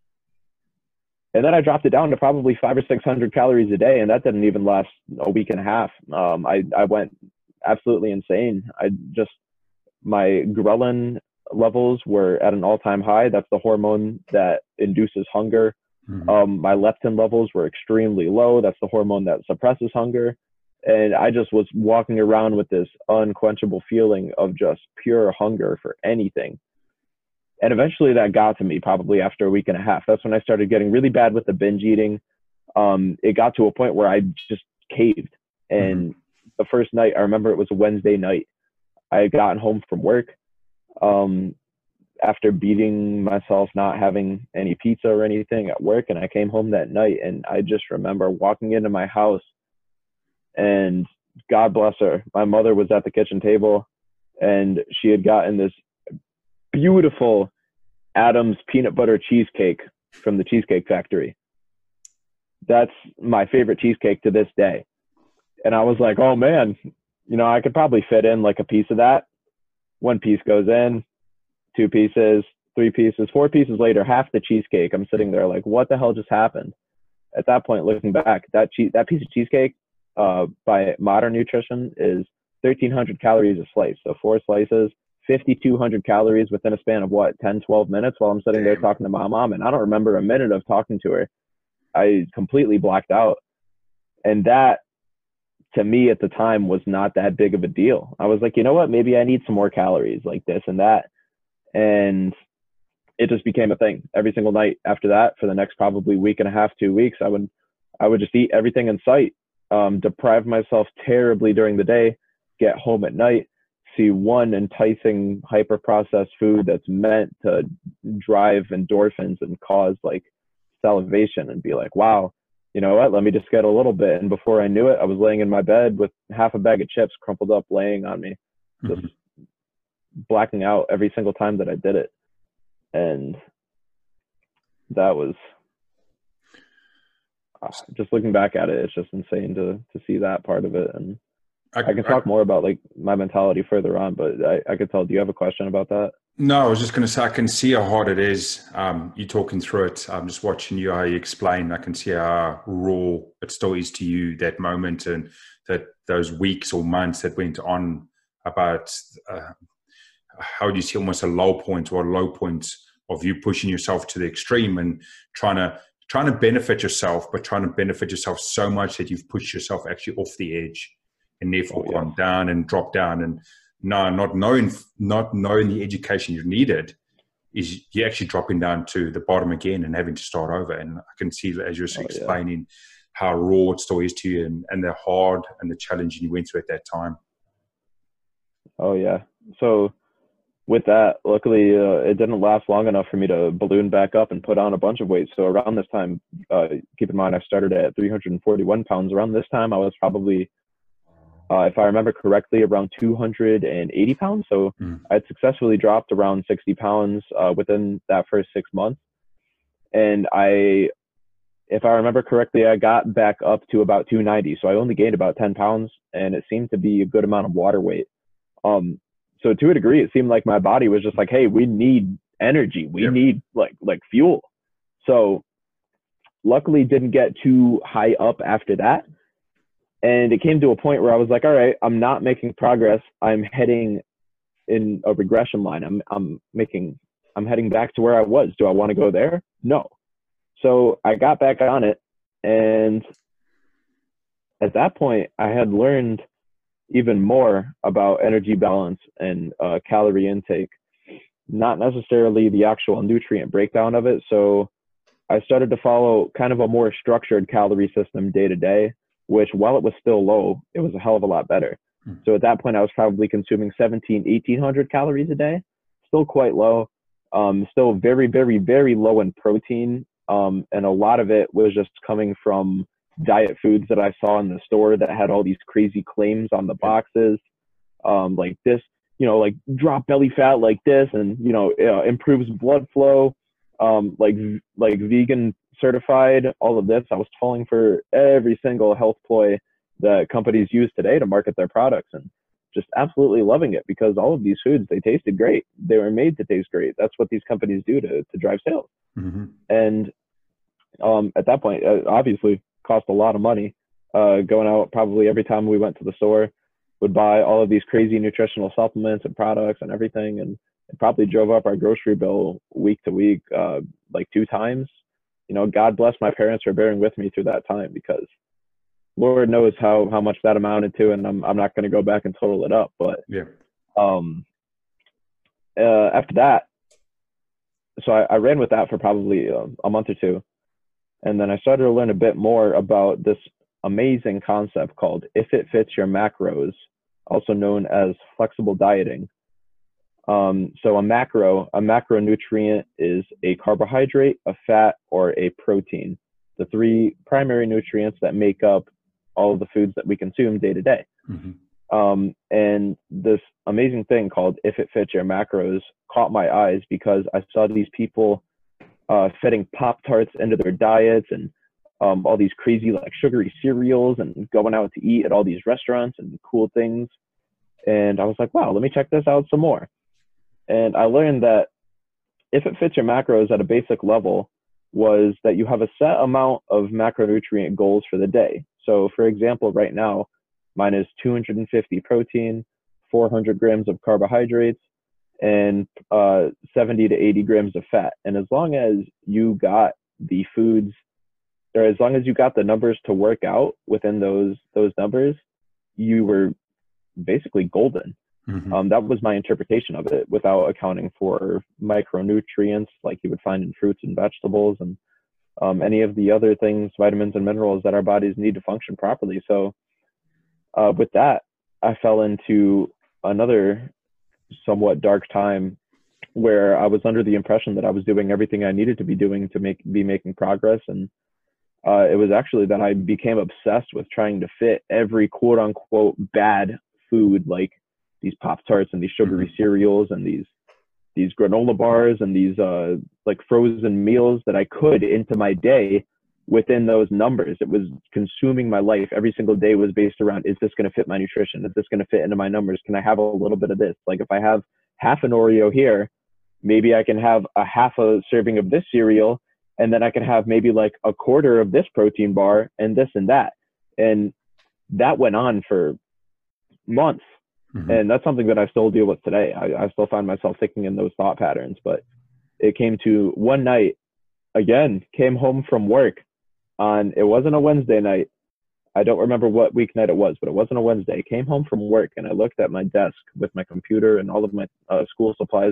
S3: And then I dropped it down to probably five or six hundred calories a day, and that didn't even last a week and a half. Um, I I went absolutely insane. I just my ghrelin levels were at an all-time high. That's the hormone that induces hunger. Mm-hmm. Um, my leptin levels were extremely low. That's the hormone that suppresses hunger. And I just was walking around with this unquenchable feeling of just pure hunger for anything. And eventually that got to me probably after a week and a half. That's when I started getting really bad with the binge eating. Um, it got to a point where I just caved. And mm-hmm. the first night, I remember it was a Wednesday night. I had gotten home from work um, after beating myself, not having any pizza or anything at work. And I came home that night, and I just remember walking into my house, and God bless her, my mother was at the kitchen table, and she had gotten this beautiful Adams peanut butter cheesecake from the Cheesecake Factory. That's my favorite cheesecake to this day. And I was like, oh man, you know, I could probably fit in like a piece of that. One piece goes in, two pieces, three pieces, four pieces later, half the cheesecake. I'm sitting there like, what the hell just happened? At that point, looking back, that cheese, that piece of cheesecake uh, by Modern Nutrition is thirteen hundred calories a slice. So four slices, fifty-two hundred calories within a span of what, ten, twelve minutes while I'm sitting there talking to my mom. And I don't remember a minute of talking to her. I completely blacked out. And that, to me at the time, was not that big of a deal. I was like, you know what, maybe I need some more calories, like this and that. And it just became a thing. Every single night after that, for the next probably week and a half, two weeks, I would, I would just eat everything in sight, um, deprive myself terribly during the day, get home at night, see one enticing hyper processed food that's meant to drive endorphins and cause like salivation, and be like, wow, you know what, let me just get a little bit. And before I knew it, I was laying in my bed with half a bag of chips crumpled up laying on me, just mm-hmm. blacking out every single time that I did it. And that was uh, just looking back at it, it's just insane to to see that part of it. And I, I can talk I, more about like my mentality further on, but I, I could tell, do you have a question about that?
S2: No, I was just going to say, I can see how hard it is. Um, you talking through it. I'm just watching you, how you explain. I can see how raw it still is to you, that moment, and that those weeks or months that went on about, uh, how do you see almost a low point or a low point of you pushing yourself to the extreme and trying to, trying to benefit yourself, but trying to benefit yourself so much that you've pushed yourself actually off the edge and therefore oh, yeah. gone down and dropped down. And no, not knowing, not knowing the education you needed, is you're actually dropping down to the bottom again and having to start over. And I can see, as you're oh, explaining, yeah. how raw it still is to you, and, and the hard and the challenge you went through at that time.
S3: Oh yeah. So with that, luckily, uh, it didn't last long enough for me to balloon back up and put on a bunch of weight. So around this time, uh, keep in mind, I started at three hundred forty-one pounds. Around this time, I was probably, uh, if I remember correctly, around two hundred eighty pounds. So mm. I had successfully dropped around sixty pounds uh, within that first six months. And I, if I remember correctly, I got back up to about two ninety. So I only gained about ten pounds, and it seemed to be a good amount of water weight. Um, So to a degree, it seemed like my body was just like, hey, we need energy. We yep. need like like fuel. So luckily didn't get too high up after that. And it came to a point where I was like, all right, I'm not making progress. I'm heading in a regression line. I'm I'm making I'm heading back to where I was. Do I want to go there? No. So I got back on it. And at that point, I had learned even more about energy balance and uh, calorie intake, not necessarily the actual nutrient breakdown of it. So I started to follow kind of a more structured calorie system day to day, which while it was still low, it was a hell of a lot better. Mm. So at that point, I was probably consuming seventeen, eighteen hundred calories a day, still quite low, um, still very, very, very low in protein. Um, and a lot of it was just coming from diet foods that I saw in the store that had all these crazy claims on the boxes, um, like this, you know, like drop belly fat like this, and, you know, uh, improves blood flow, um, like, like vegan certified, all of this. I was falling for every single health ploy that companies use today to market their products, and just absolutely loving it, because all of these foods, they tasted great. They were made to taste great. That's what these companies do to, to drive sales. Mm-hmm. And um, at that point, uh, obviously, cost a lot of money, uh, going out probably every time we went to the store, would buy all of these crazy nutritional supplements and products and everything. And it probably drove up our grocery bill week to week, uh, like two times. You know, God bless my parents for bearing with me through that time, because Lord knows how, how much that amounted to. And I'm, I'm not going to go back and total it up, but
S2: yeah.
S3: Um, uh, after that, so I, I ran with that for probably uh, a month or two. And then I started to learn a bit more about this amazing concept called If It Fits Your Macros, also known as flexible dieting. Um, so a macro, a macronutrient is a carbohydrate, a fat, or a protein, the three primary nutrients that make up all of the foods that we consume day to day. Mm-hmm. Um, and this amazing thing called If It Fits Your Macros caught my eyes, because I saw these people Uh, fitting Pop-Tarts into their diets, and um, all these crazy like sugary cereals and going out to eat at all these restaurants and cool things. And I was like, wow, let me check this out some more. And I learned that If It Fits Your Macros at a basic level was that you have a set amount of macronutrient goals for the day. So for example, right now, mine is two hundred fifty protein, four hundred grams of carbohydrates, and uh, seventy to eighty grams of fat. And as long as you got the foods, or as long as you got the numbers to work out within those those numbers, you were basically golden. Mm-hmm. Um, that was my interpretation of it, without accounting for micronutrients like you would find in fruits and vegetables, and um, any of the other things, vitamins and minerals that our bodies need to function properly. So uh, with that, I fell into another somewhat dark time where I was under the impression that I was doing everything I needed to be doing to make be making progress. And uh, it was actually that I became obsessed with trying to fit every quote unquote bad food, like these Pop-Tarts and these sugary cereals and these these granola bars and these uh, like frozen meals that I could into my day within those numbers. It was consuming my life. Every single day was based around, is this going to fit my nutrition? Is this going to fit into my numbers? Can I have a little bit of this? Like if I have half an Oreo here, maybe I can have a half a serving of this cereal, and then I can have maybe like a quarter of this protein bar and this and that. And that went on for months. Mm-hmm. And that's something that I still deal with today. I, I still find myself thinking in those thought patterns. But it came to one night, again, came home from work on, it wasn't a Wednesday night. I don't remember what weeknight it was, but it wasn't a Wednesday. Came home from work and I looked at my desk with my computer and all of my uh, school supplies.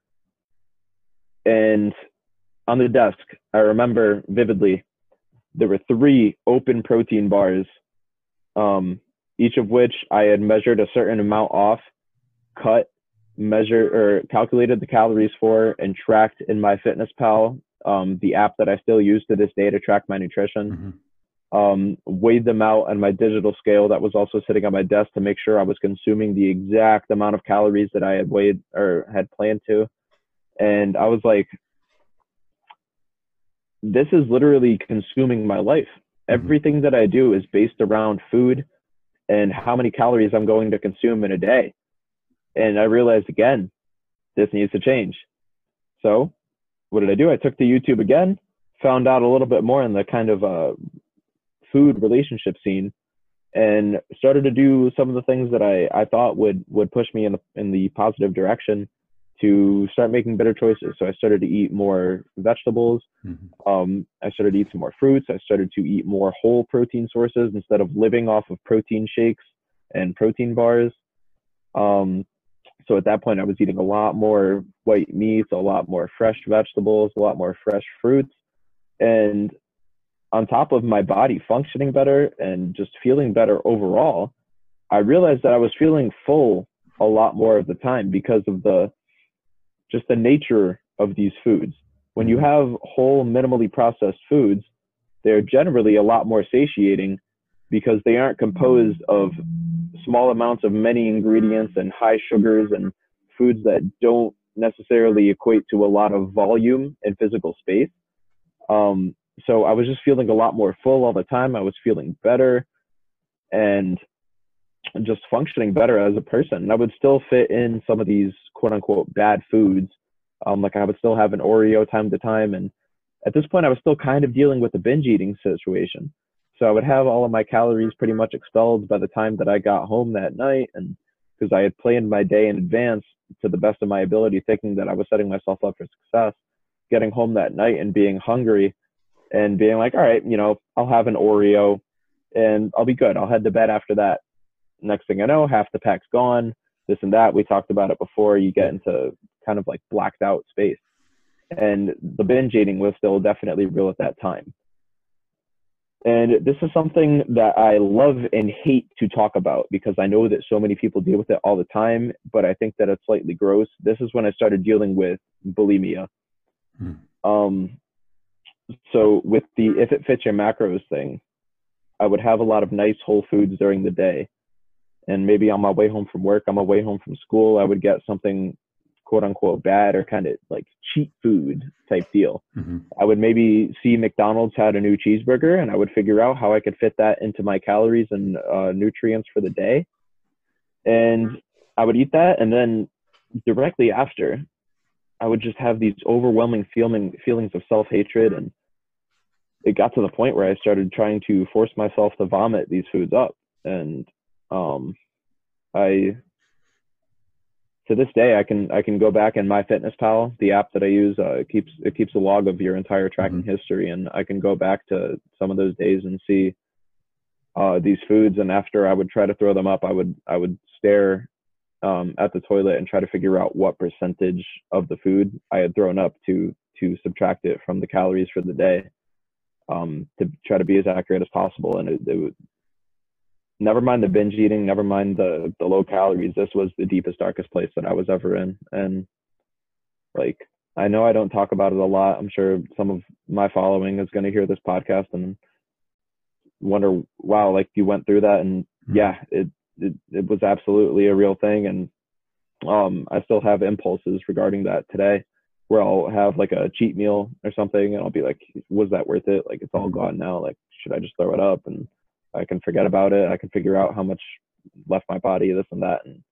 S3: And on the desk, I remember vividly, there were three open protein bars, um, each of which I had measured a certain amount off, cut, measured or calculated the calories for, and tracked in MyFitnessPal, um, the app that I still use to this day to track my nutrition. Mm-hmm. Um, weighed them out on my digital scale that was also sitting on my desk to make sure I was consuming the exact amount of calories that I had weighed or had planned to. And I was like, this is literally consuming my life. Mm-hmm. Everything that I do is based around food and how many calories I'm going to consume in a day. And I realized, again, this needs to change. So what did I do? I took to YouTube again, found out a little bit more in the kind of uh, food relationship scene, and started to do some of the things that I, I thought would, would push me in the, in the positive direction to start making better choices. So I started to eat more vegetables. Mm-hmm. Um, I started to eat some more fruits. I started to eat more whole protein sources instead of living off of protein shakes and protein bars. Um, so at that point, I was eating a lot more white meats, a lot more fresh vegetables, a lot more fresh fruits. And on top of my body functioning better and just feeling better overall, I realized that I was feeling full a lot more of the time because of the just the nature of these foods. When you have whole, minimally processed foods, they're generally a lot more satiating because they aren't composed of small amounts of many ingredients and high sugars and foods that don't necessarily equate to a lot of volume and physical space. Um, so I was just feeling a lot more full all the time. I was feeling better and just functioning better as a person. And I would still fit in some of these quote unquote bad foods. Um, like I would still have an Oreo time to time. And at this point I was still kind of dealing with the binge eating situation. So I would have all of my calories pretty much expelled by the time that I got home that night. And because I had planned my day in advance to the best of my ability, thinking that I was setting myself up for success, getting home that night and being hungry and being like, all right, you know, I'll have an Oreo and I'll be good. I'll head to bed after that. Next thing I know, half the pack's gone, this and that. We talked about it before. You get into kind of like blacked out space. And the binge eating was still definitely real at that time. And this is something that I love and hate to talk about because I know that so many people deal with it all the time, but I think that it's slightly gross. This is when I started dealing with bulimia. Hmm. Um, so with the If It Fits Your Macros thing, I would have a lot of nice whole foods during the day. And maybe on my way home from work, on my way home from school, I would get something quote unquote bad or kind of like cheap food type deal.
S2: Mm-hmm.
S3: I would maybe see McDonald's had a new cheeseburger, and I would figure out how I could fit that into my calories and uh, nutrients for the day. And I would eat that. And then directly after, I would just have these overwhelming feeling, feelings of self-hatred. And it got to the point where I started trying to force myself to vomit these foods up. And um, I, to this day, I can I can go back in MyFitnessPal, the app that I use. Uh, it keeps it keeps a log of your entire tracking
S2: Mm-hmm.
S3: history, and I can go back to some of those days and see uh, these foods. And after I would try to throw them up, I would I would stare um, at the toilet and try to figure out what percentage of the food I had thrown up to to subtract it from the calories for the day, um, to try to be as accurate as possible. And it, it would, never mind the binge eating, never mind the, the low calories. This was the deepest, darkest place that I was ever in. And like, I know I don't talk about it a lot. I'm sure some of my following is going to hear this podcast and wonder, wow, like you went through that. And
S2: Mm-hmm.
S3: yeah, it, it, it was absolutely a real thing. And um, I still have impulses regarding that today, where I'll have like a cheat meal or something, and I'll be like, was that worth it? Like, it's all gone now. Like, should I just throw it up? And I can forget about it. I can figure out how much left my body, this and that. And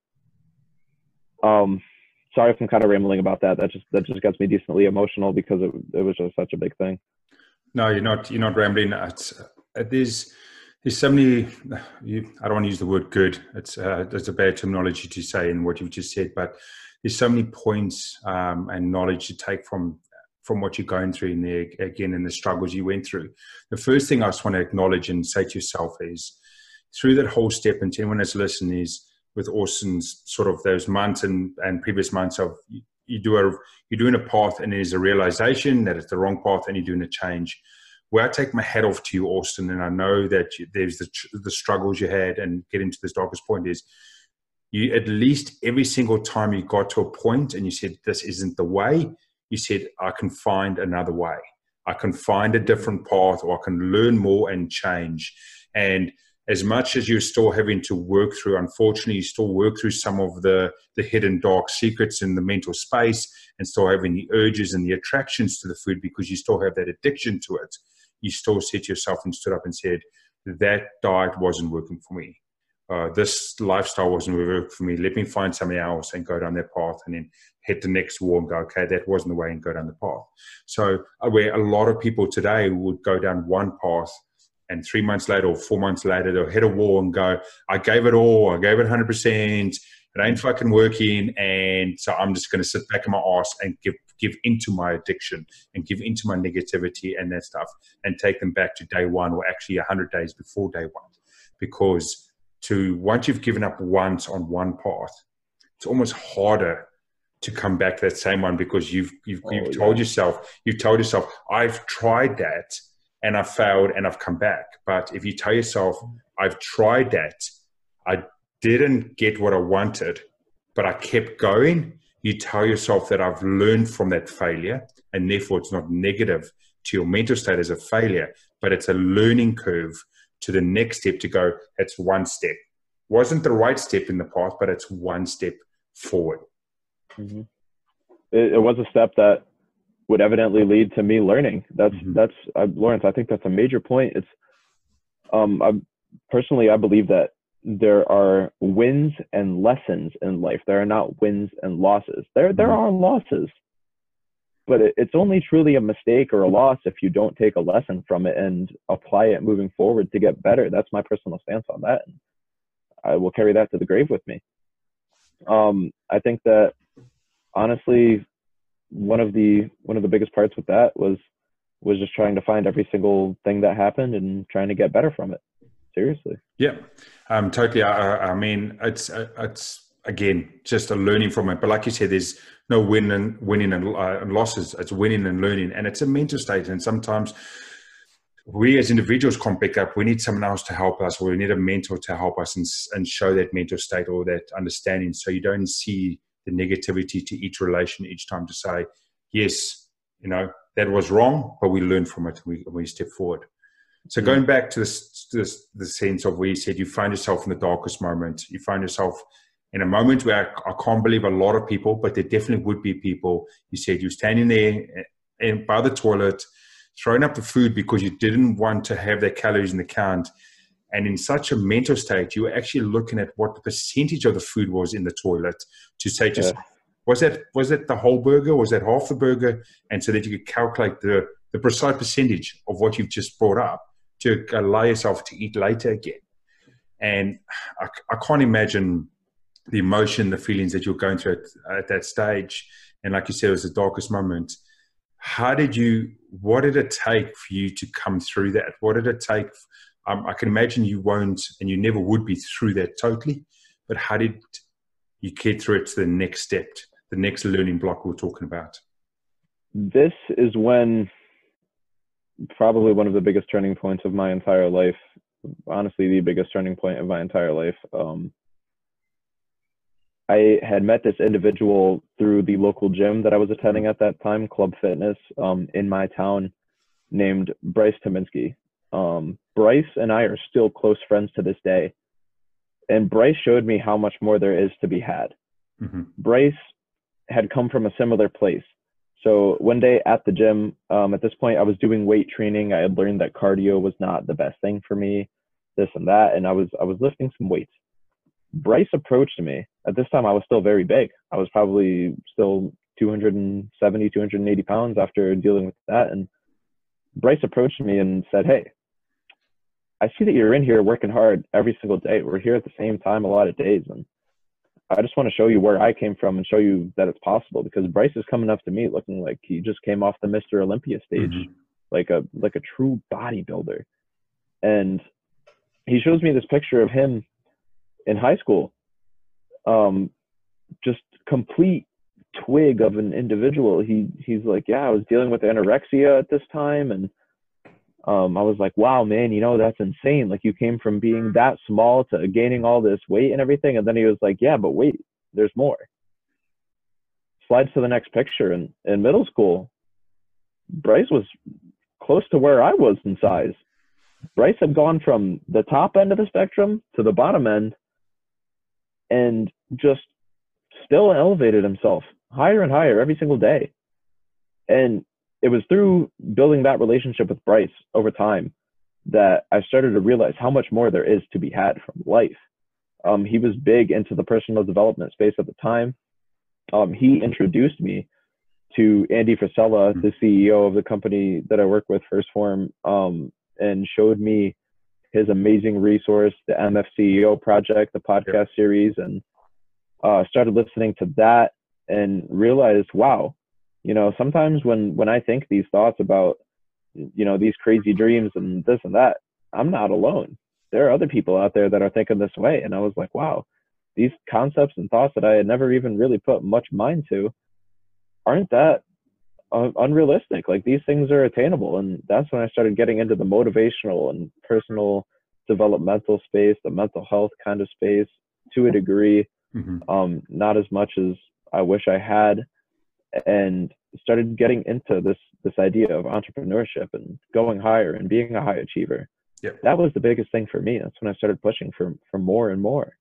S3: um, sorry if I'm kind of rambling about that. That just that just gets me decently emotional because it it was just such a big thing.
S2: No, you're not. You're not rambling. It's, uh, there's there's so many. You, I don't want to use the word good. It's uh, there's a bad terminology to say in what you've just said, but there's so many points um, and knowledge to take from from what you're going through in there, again, and the struggles you went through. The first thing I just want to acknowledge and say to yourself is, through that whole step, and to anyone that's listening, is with Austin's sort of those months and, and previous months of you, you do a, you're doing a path and there's a realization that it's the wrong path and you're doing a change. Where I take my hat off to you, Austin, and I know that you, there's the, the struggles you had, and getting to this darkest point is, you at least every single time you got to a point and you said, this isn't the way, you said, I can find another way. I can find a different path, or I can learn more and change. And as much as you're still having to work through, unfortunately, you still work through some of the, the hidden dark secrets in the mental space, and still having the urges and the attractions to the food because you still have that addiction to it. You still said to yourself and stood up and said, that diet wasn't working for me. Uh, this lifestyle wasn't working for me. Let me find something else and go down that path, and then hit the next wall and go, okay, that wasn't the way, and go down the path. So uh, where a lot of people today would go down one path, and three months later or four months later, they'll hit a wall and go, I gave it all. I gave it one hundred percent. It ain't fucking working. And so I'm just going to sit back in my ass and give, give into my addiction and give into my negativity and that stuff, and take them back to day one, or actually one hundred days before day one. Because to once you've given up once on one path, it's almost harder to come back to that same one, because you've you've,
S3: Oh,
S2: you've
S3: yeah.
S2: told yourself, you've told yourself, I've tried that and I've failed and I've come back. But if you tell yourself, I've tried that, I didn't get what I wanted, but I kept going, you tell yourself that I've learned from that failure, and therefore it's not negative to your mental state as a failure, but it's a learning curve to the next step, to go, it's one step. Wasn't the right step in the path, but it's one step forward.
S3: Mm-hmm. It, it was a step that would evidently lead to me learning. That's,
S2: Mm-hmm.
S3: that's, uh, Lawrence, I think that's a major point. It's, um, I personally, I believe that there are wins and lessons in life. There are not wins and losses. There, there are losses, but it, it's only truly a mistake or a loss if you don't take a lesson from it and apply it moving forward to get better. That's my personal stance on that. And I will carry that to the grave with me. Um, I think that honestly, one of the, one of the biggest parts with that was, was just trying to find every single thing that happened and trying to get better from it. Seriously.
S2: Yeah, um, totally. I, I mean, it's it's again just a learning from it. But like you said, there's no win and winning and, uh, and losses. It's winning and learning, and it's a mental state. And sometimes we as individuals can't pick up. We need someone else to help us, or we need a mentor to help us and, and show that mental state or that understanding. So you don't see the negativity to each relation each time, to say, yes, you know, that was wrong, but we learn from it. We we step forward. So going back to this, to this, the sense of where you said you find yourself in the darkest moment, you find yourself in a moment where I, I can't believe a lot of people, but there definitely would be people. You said you're standing there and by the toilet, throwing up the food because you didn't want to have their calories in the count. And in such a mental state, you were actually looking at what the percentage of the food was in the toilet to say, just yeah. was that was that the whole burger? Was that half the burger? And so that you could calculate the, the precise percentage of what you've just brought up to allow yourself to eat later again. And I, I can't imagine the emotion, the feelings that you're going through at, at that stage. And like you said, it was the darkest moment. How did you, what did it take for you to come through that? What did it take? Um, I can imagine you won't, and you never would be through that totally, but how did you get through it to the next step, the next learning block we're talking about?
S3: This is when probably one of the biggest turning points of my entire life, honestly, the biggest turning point of my entire life. Um, I had met this individual through the local gym that I was attending at that time, Club Fitness, um, in my town, named Bryce Tominski. Um, Bryce and I are still close friends to this day. And Bryce showed me how much more there is to be had. Mm-hmm. Bryce had come from a similar place. So one day at the gym, um, at this point, I was doing weight training. I had learned that cardio was not the best thing for me, this and that. And I was, I was lifting some weights. Bryce approached me. At this time, I was still very big. I was probably still two hundred seventy, two hundred eighty pounds after dealing with that. And Bryce approached me and said, "Hey, I see that you're in here working hard every single day. We're here at the same time a lot of days. And I just want to show you where I came from and show you that it's possible." Because Bryce is coming up to me looking like he just came off the Mister Olympia stage, mm-hmm. like a like a true bodybuilder. And he shows me this picture of him in high school, um, just complete twig of an individual. He he's like, "Yeah, I was dealing with anorexia at this time." And um, I was like, "Wow, man, you know, that's insane. Like, you came from being that small to gaining all this weight and everything." And then he was like, "Yeah, but wait, there's more." Slides to the next picture. And in middle school, Bryce was close to where I was in size. Bryce had gone from the top end of the spectrum to the bottom end, and just still elevated himself higher and higher every single day. And it was through building that relationship with Bryce over time that I started to realize how much more there is to be had from life. Um, he was big into the personal development space at the time. Um, he introduced me to Andy Frisella, the C E O of the company that I work with, First Form, um, and showed me his amazing resource, the M F C E O Project, the podcast yep. series, and uh, started listening to that and realized, wow, you know, sometimes when, when I think these thoughts about, you know, these crazy dreams and this and that, I'm not alone. There are other people out there that are thinking this way. And I was like, wow, these concepts and thoughts that I had never even really put much mind to aren't that uh, unrealistic. Like, these things are attainable. And that's when I started getting into the motivational and personal developmental space, the mental health kind of space to a degree, mm-hmm. um, not as much as I wish I had, and started getting into this, this idea of entrepreneurship and going higher and being a high achiever.
S2: Yep.
S3: That was the biggest thing for me. That's when I started pushing for, for more and more.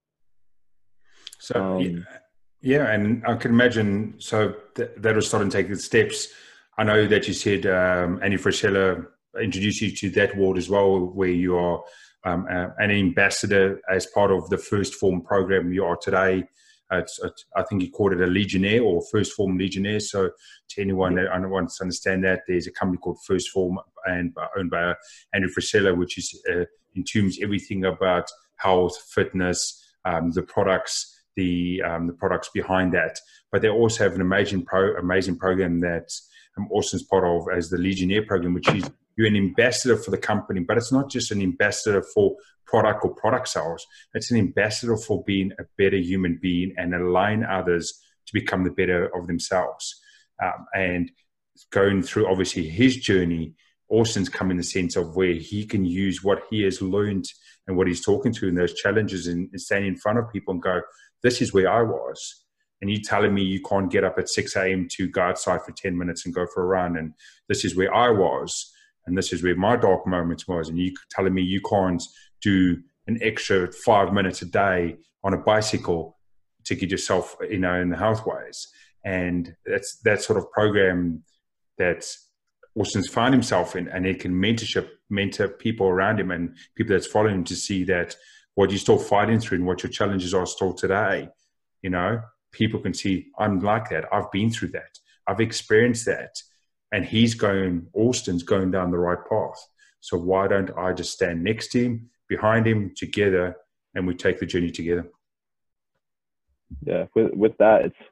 S2: So,
S3: um,
S2: yeah, yeah, and I can imagine, so th- that was starting to take the steps. I know that you said um, Andy Frisella introduced you to that world as well, where you are um, uh, an ambassador as part of the First Form program you are today. Uh, it's, it's, I think you called it a Legionnaire or First Form Legionnaire. So to anyone yeah. that wants to understand that, there's a company called First Form and uh, owned by Andy Frisella, which is uh, entombs everything about health, fitness, um, the products, the um, the products behind that. But they also have an amazing pro, amazing program that um, Austin's part of as the Legionnaire program, which is you're an ambassador for the company, but it's not just an ambassador for product or product sales. It's an ambassador for being a better human being and allowing others to become the better of themselves. Um, and going through, obviously, his journey, Austin's come in the sense of where he can use what he has learned and what he's talking to in those challenges and, and stand in front of people and go, this is where I was. And you telling me you can't get up at six a.m. to go outside for ten minutes and go for a run. And this is where I was. And this is where my dark moments was. And you telling me you can't do an extra five minutes a day on a bicycle. to get yourself, you know, in the health ways. And that's that sort of program that Austin's found himself in, and he can mentorship, mentor people around him and people that's following him to see that what you're still fighting through and what your challenges are still today, you know, people can see, I'm like that. I've been through that. I've experienced that. And he's going, Austin's going down the right path. So why don't I just stand next to him, behind him, together, and we take the journey together?
S3: Yeah, with with that, it's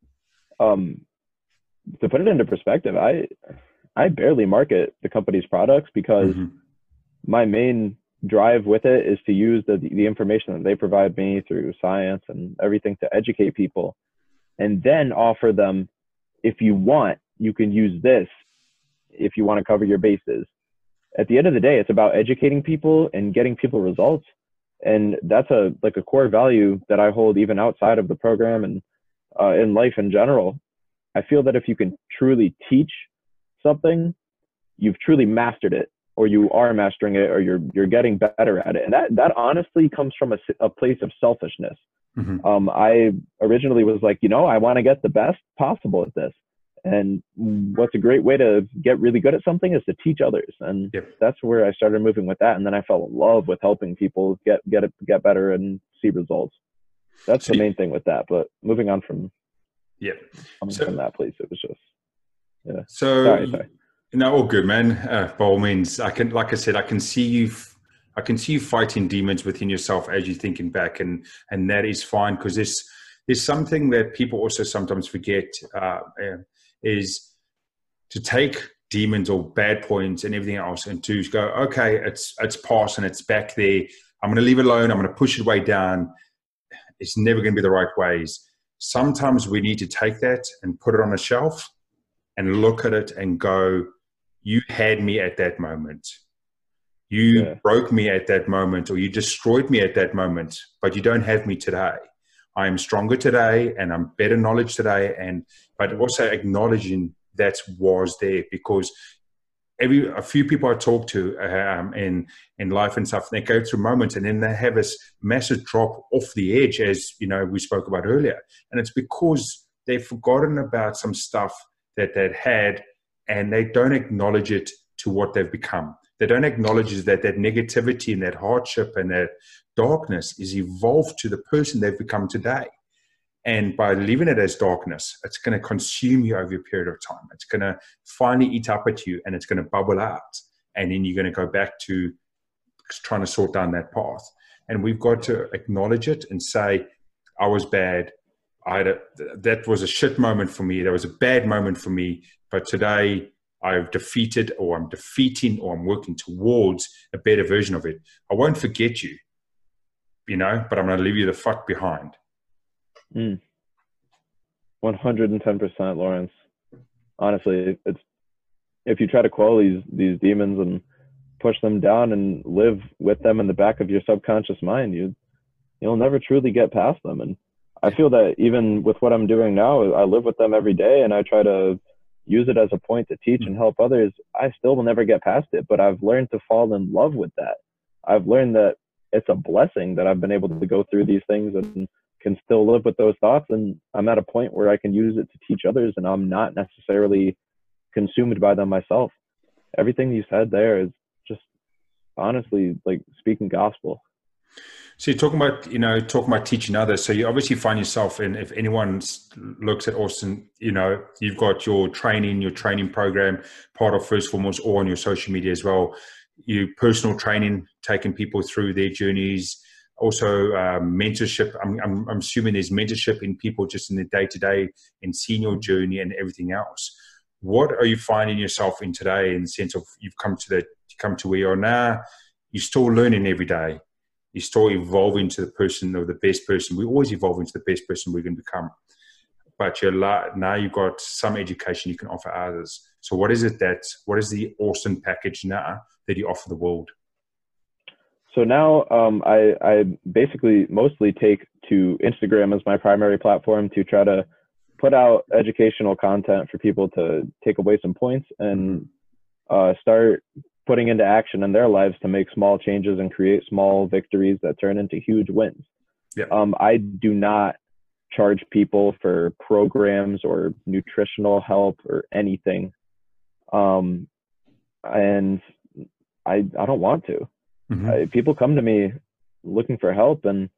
S3: um to put it into perspective, I I barely market the company's products because mm-hmm. my main drive with it is to use the the information that they provide me through science and everything to educate people, and then offer them, if you want, you can use this if you want to cover your bases. At the end of the day, it's about educating people and getting people results. And that's a like a core value that I hold even outside of the program and uh, in life in general. I feel that if you can truly teach something, you've truly mastered it, or you are mastering it, or you're you're getting better at it. And that that honestly comes from a, a place of selfishness. Mm-hmm. Um, I originally was like, you know, I want to get the best possible at this. And what's a great way to get really good at something is to teach others. And yep. that's where I started moving with that. And then I fell in love with helping people get, get it, get better and see results. That's so the main thing with that. But moving on from,
S2: yeah,
S3: coming
S2: so,
S3: from that place, it was just, yeah.
S2: So,
S3: sorry, sorry.
S2: No, all good, man. Uh, by all means, I can, like I said, I can see you, I can see you fighting demons within yourself as you're thinking back, and, and that is fine. Cause there's, there's something that people also sometimes forget, uh, is to take demons or bad points and everything else and to go, okay, it's it's past and it's back there. I'm going to leave it alone. I'm going to push it way down. It's never going to be the right ways. Sometimes we need to take that and put it on a shelf and look at it and go, you had me at that moment. You yeah. broke me at that moment, or you destroyed me at that moment, but you don't have me today. I'm stronger today and I'm better knowledge today. And, but also acknowledging that was there, because every, a few people I talk to um, in, in life and stuff, they go through moments and then they have this massive drop off the edge, as you know, we spoke about earlier. And it's because they've forgotten about some stuff that they'd had and they don't acknowledge it to what they've become. They don't acknowledge that that negativity and that hardship and that darkness is evolved to the person they've become today. And by leaving it as darkness, it's going to consume you over a period of time. It's going to finally eat up at you and it's going to bubble out. And then you're going to go back to trying to sort down that path. And we've got to acknowledge it and say, I was bad. I had a, that was a shit moment for me. That was a bad moment for me. But today I've defeated, or I'm defeating, or I'm working towards a better version of it. I won't forget you, you know, but I'm going to leave you the fuck behind.
S3: Mm. one hundred ten percent, Lawrence. Honestly, it's, if you try to quell these, these demons and push them down and live with them in the back of your subconscious mind, you, you'll never truly get past them. And I feel that even with what I'm doing now, I live with them every day and I try to use it as a point to teach and help others. I still will never get past it, but I've learned to fall in love with that. I've learned that it's a blessing that I've been able to go through these things and can still live with those thoughts. And I'm at a point where I can use it to teach others and I'm not necessarily consumed by them myself. Everything you said there is just honestly like speaking gospel.
S2: So you're talking about, you know, talking about teaching others. So you obviously find yourself in, if anyone looks at Austin, you know, you've got your training, your training program, part of First Foremost, or on your social media as well. You personal training, taking people through their journeys. Also um, mentorship. I'm, I'm, I'm assuming there's mentorship in people just in the day-to-day and seeing your journey and everything else. What are you finding yourself in today in the sense of you've come to the, you come to where you are now, you're still learning every day. You still evolving to the person or the best person. We always evolve into the best person we're going to become. But you're now you've got some education you can offer others. So what is it that, what is the Austin package now that you offer the world?
S3: So now um, I, I basically mostly take to Instagram as my primary platform to try to put out educational content for people to take away some points and uh, start putting into action in their lives to make small changes and create small victories that turn into huge wins.
S2: Yep.
S3: Um, I do not charge people for programs or nutritional help or anything. Um, and I, I don't want to.
S2: Mm-hmm.
S3: I, people come to me looking for help, and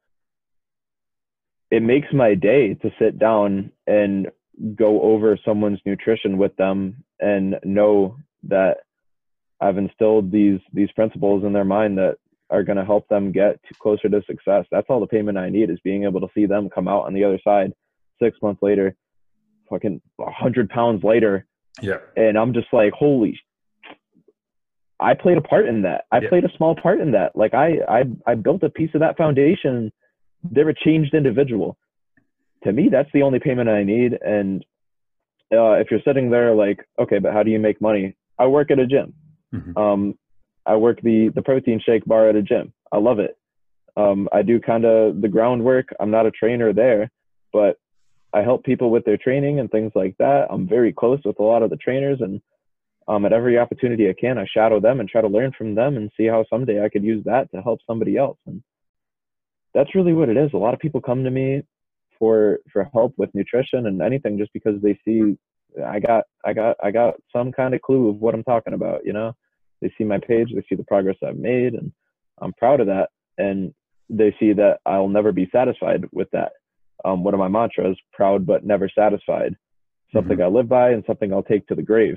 S3: it makes my day to sit down and go over someone's nutrition with them and know that I've instilled these these principles in their mind that are going to help them get to closer to success. That's all the payment I need, is being able to see them come out on the other side six months later, fucking a hundred pounds later.
S2: Yeah.
S3: And I'm just like, holy, I played a part in that. I
S2: yeah.
S3: played a small part in that. Like I, I, I built a piece of that foundation. They're a changed individual. To me, that's the only payment I need. And uh, if you're sitting there like, okay, but how do you make money? I work at a gym.
S2: Mm-hmm.
S3: Um, I work the, the protein shake bar at a gym. I love it. Um, I do kind of the groundwork. I'm not a trainer there, but I help people with their training and things like that. I'm very close with a lot of the trainers, and um, at every opportunity I can, I shadow them and try to learn from them and see how someday I could use that to help somebody else. And that's really what it is. A lot of people come to me for, for help with nutrition and anything, just because they see I got, I got, I got some kind of clue of what I'm talking about. You know, they see my page, they see the progress I've made, and I'm proud of that. And they see that I'll never be satisfied with that. Um, one of my mantras, proud but never satisfied, something
S2: Mm-hmm.
S3: I live by and something I'll take to the grave.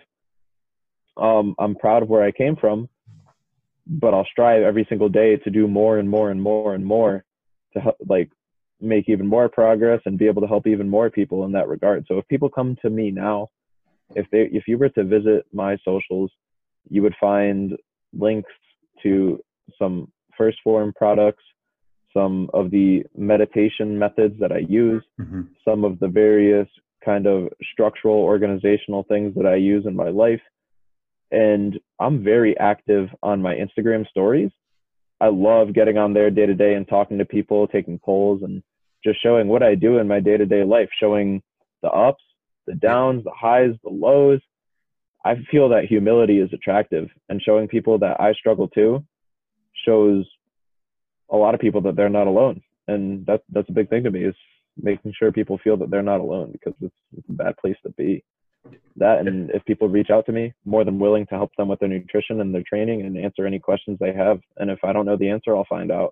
S3: Um, I'm proud of where I came from, but I'll strive every single day to do more and more and more and more to help, like make even more progress and be able to help even more people in that regard. So if people come to me now, if they, if you were to visit my socials, you would find links to some First Form products, some of the meditation methods that I use,
S2: Mm-hmm.
S3: some of the various kind of structural organizational things that I use in my life. And I'm very active on my Instagram stories. I love getting on there day to day and talking to people, taking polls, and just showing what I do in my day to day life, showing the ups, the downs, the highs, the lows. I feel that humility is attractive, and showing people that I struggle too shows a lot of people that they're not alone. And that's, that's a big thing to me, is making sure people feel that they're not alone, because it's, it's a bad place to be. That, and if people reach out to me, more than willing to help them with their nutrition and their training and answer any questions they have. And if I don't know the answer, I'll find out.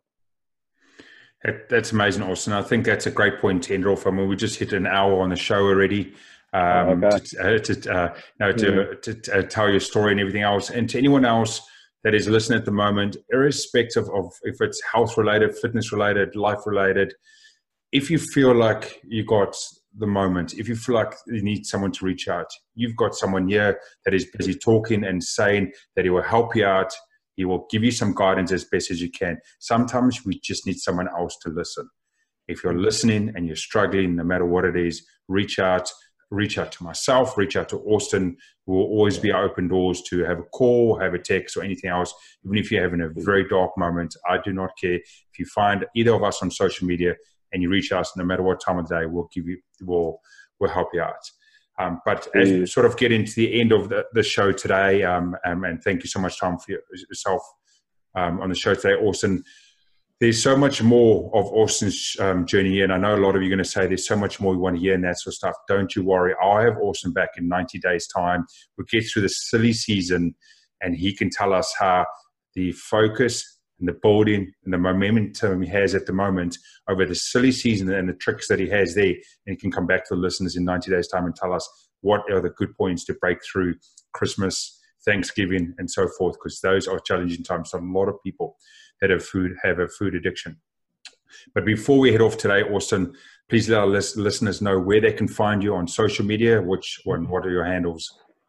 S2: That's amazing, Austin. I think that's a great point to end off. I mean, we just hit an hour on the show already. Um,
S3: oh, okay.
S2: to, uh, to, uh, you know, to,
S3: mm-hmm.
S2: to, to uh, tell your story and everything else. And to anyone else that is listening at the moment, irrespective of if it's health related, fitness related, life related, if you feel like you got the moment, if you feel like you need someone to reach out, you've got someone here that is busy talking and saying that he will help you out. He will give you some guidance as best as you can. Sometimes we just need someone else to listen. If you're listening and you're struggling, no matter what it is, reach out. Reach out to myself, reach out to Austin. We'll always be open doors to have a call, have a text, or anything else. Even if you're having a very dark moment, I do not care. If you find either of us on social media and you reach us, no matter what time of the day, we'll give you, we'll, we'll help you out. Um, but as we sort of get into the end of the, the show today, um, um, and thank you so much, Tom, for yourself um, on the show today, Austin. There's so much more of Austin's um, journey, and I know a lot of you are going to say there's so much more we want to hear and that sort of stuff. Don't you worry. I'll have Austin back in ninety days' time. We'll get through the silly season, and he can tell us how the focus and the building and the momentum he has at the moment over the silly season and the tricks that he has there, and he can come back to the listeners in ninety days' time and tell us what are the good points to break through Christmas, Thanksgiving, and so forth, because those are challenging times for a lot of people that have food have a food addiction. But before we head off today, Austin, please let our list, listeners know where they can find you on social media. Which one? What are your handles?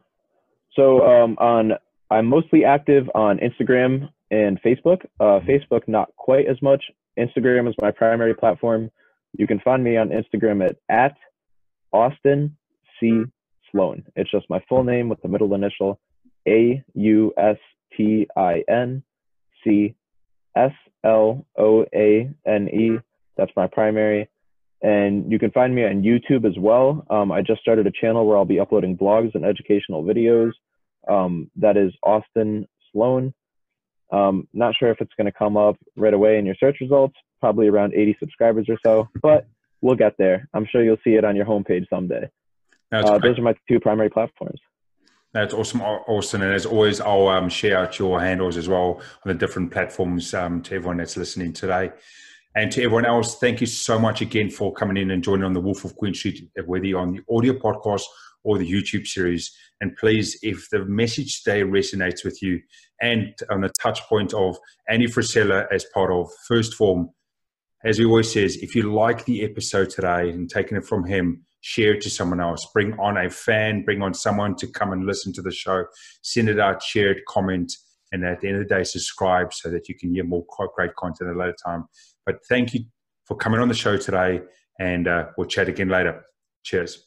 S3: So um, on I'm mostly active on Instagram and Facebook. Uh, Facebook not quite as much. Instagram is my primary platform. You can find me on Instagram at at Austin C Sloan. It's just my full name with the middle initial A U S T I N C S L O A N E. That's my primary. And you can find me on YouTube as well. Um, I just started a channel where I'll be uploading blogs and educational videos. Um, that is Austin Sloan. Um, not sure if it's going to come up right away in your search results, probably around eighty subscribers or so, but we'll get there. I'm sure you'll see it on your homepage someday. Uh, those are my two primary platforms.
S2: That's awesome, Austin. And as always, I'll um, share out your handles as well on the different platforms um, to everyone that's listening today. And to everyone else, thank you so much again for coming in and joining on the Wolf of Queen Street, whether you're on the audio podcast or the YouTube series. And please, if the message today resonates with you, and on the touch point of Andy Frisella as part of First Form, as he always says, if you like the episode today and taking it from him, share it to someone else. Bring on a fan, bring on someone to come and listen to the show. Send it out, share it, comment, and at the end of the day, subscribe so that you can hear more great content at a later time. But thank you for coming on the show today, and uh, we'll chat again later. Cheers.